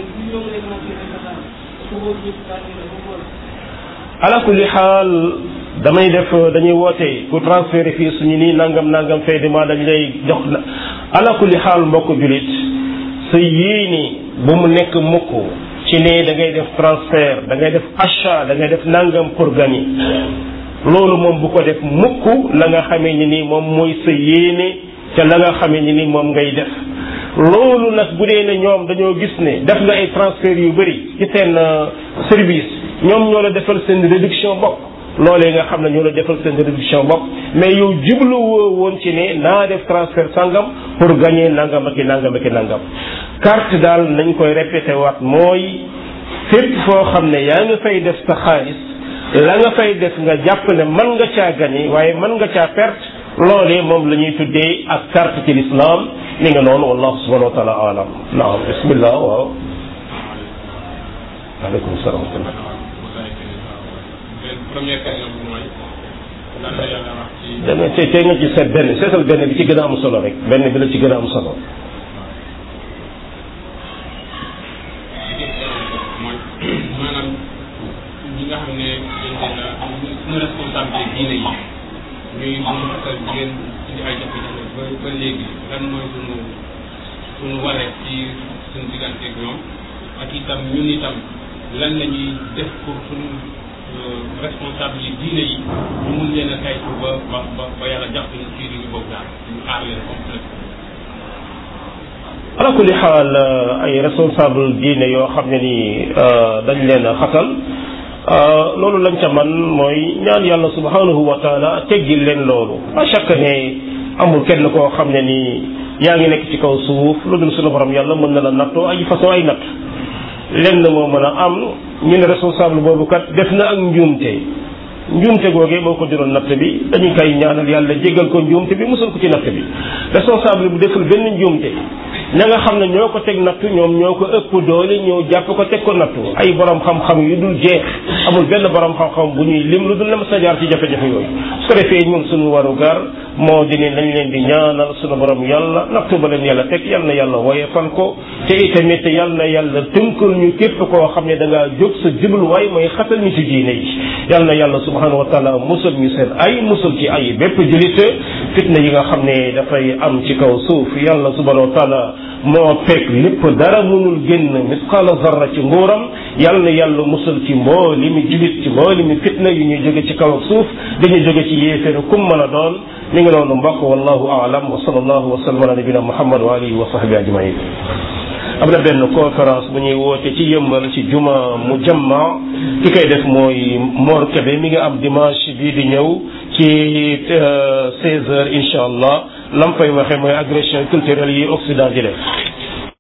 ala kulli xaal damay def dañuy woote pour transférer fii suñu nii nangam nangam fay dement dañ lay jox ala kulli xaal mbokk julit sa yéene bu mu nekk mukk ci ne da ngay def transfert da ngay def achat da ngay def nangam pour gagner loolu moom bu ko def mukk la nga xamee ni nii moom mooy sa yéene ca la nga xamee ni nii moom ngay def loolu nag bu dee ne ñoom dañoo gis ne def nga ay transfert yu bëri ci seen service ñoom ñoo la defal seen réduction bopp loolee nga xam ne ñoo la defal seen réduction bopp mais yow jublu woo woon ci ne naa def transfert sangam pour gagner nangam ak i nangam ak i nangam carte daal nañ koy répété waat mooy fépp foo xam ne yaa nga fay def sa xaalis la nga fay def nga jàpp ne mën nga caa gagner waaye mën nga caa perte loolee moom la ñuy tuddee ak carte ci l'islam ni nga noonu wallahu subhanahu wa taala alam naam bismillah waaw aleykum salaam wa rahmatullah première question bi mooy lan la yàlla wax ci dama tey tey nga ci seet benn seetal benn bi ci gën a am solo rek benn bi la ci gën a am solo mooy maanaam ñi nga xam ne dañ suñu responsabilité diine yi ñuy buñu xatal jigéen indi ay jafe-jafe ba ba léegi lan mooy suñu suñu waree ci suñu diggante ak ñoom ak itam ñun itam lan la ñuy def pour suñu responsabilité diine yi ñu mun leen a kaytu ba ba ba yàlla jàpp ñu ci li ñu bëgg daal ñu aar leen complètement ala kulli xaal ay responsable diine yoo xam ne ni dañ leen a xatal loolu lañ ca man mooy ñaan yàlla subhanahu wa taala teggil leen loolu à chaque ne amul kenn koo xam ne ni yaa ngi nekk ci kaw suuf lu dul sunu borom yàlla mën na la nattoo ay façon ay natt lenn moo mën a am ñu ne responsable boobu kat def na ak njuumte njuumte googee boo ko juróon natt bi dañu koy ñaanal yàlla jéggal ko njuumte bi musal ko ci natt bi responsable bu deful benn njuumte ña nga xam ne ñoo ko teg nattu ñoom ñoo ko ëpp doole ñoo jàpp ko teg ko nattu ay borom xam-xam yu dul jeex amul benn borom xam-xam bu ñuy lim lu dul la ma sa jaar ci jafe-jafe yooyu su ko defee ñun suñu waru gar moo di ne nañ leen di ñaanal suñu borom yàlla nattu ba leen yàlla teg yal na yàlla woyefal ko te itamit yal na yàlla tënkal ñu képp koo xam ne da ngaa jóg sa jubluwaay mooy xatal ñu ci diine yi yal na yàlla subhanahu wa taala musal ñu seen ay musal ci ay bépp julit fitna yi nga xam ne dafay am ci kaw suuf yàlla subhanahu wa taala moo fekk lépp dara mënul génn misqaala zarra ci nguuram yal na yàlla musal ci mbooli mi julit ci mbooli mi fitna yu ñuy jóge ci kaw ak suuf dañuy jóge ci yéeféeru kum mën a doon mi ngi noonu mbokk wallahu aalam wa sallallahu wa sallam ala nabina muhammad wa alihi wa sahbihi ajmain am na benn conférence bu ñuy woote ci yëmbal ci juma mu jamma ki koy def mooy Mor Kébé mi ngi am dimanche bii di ñëw ci seize heures incha allah lam fay waxe mooy agression culturelle yi Occident di def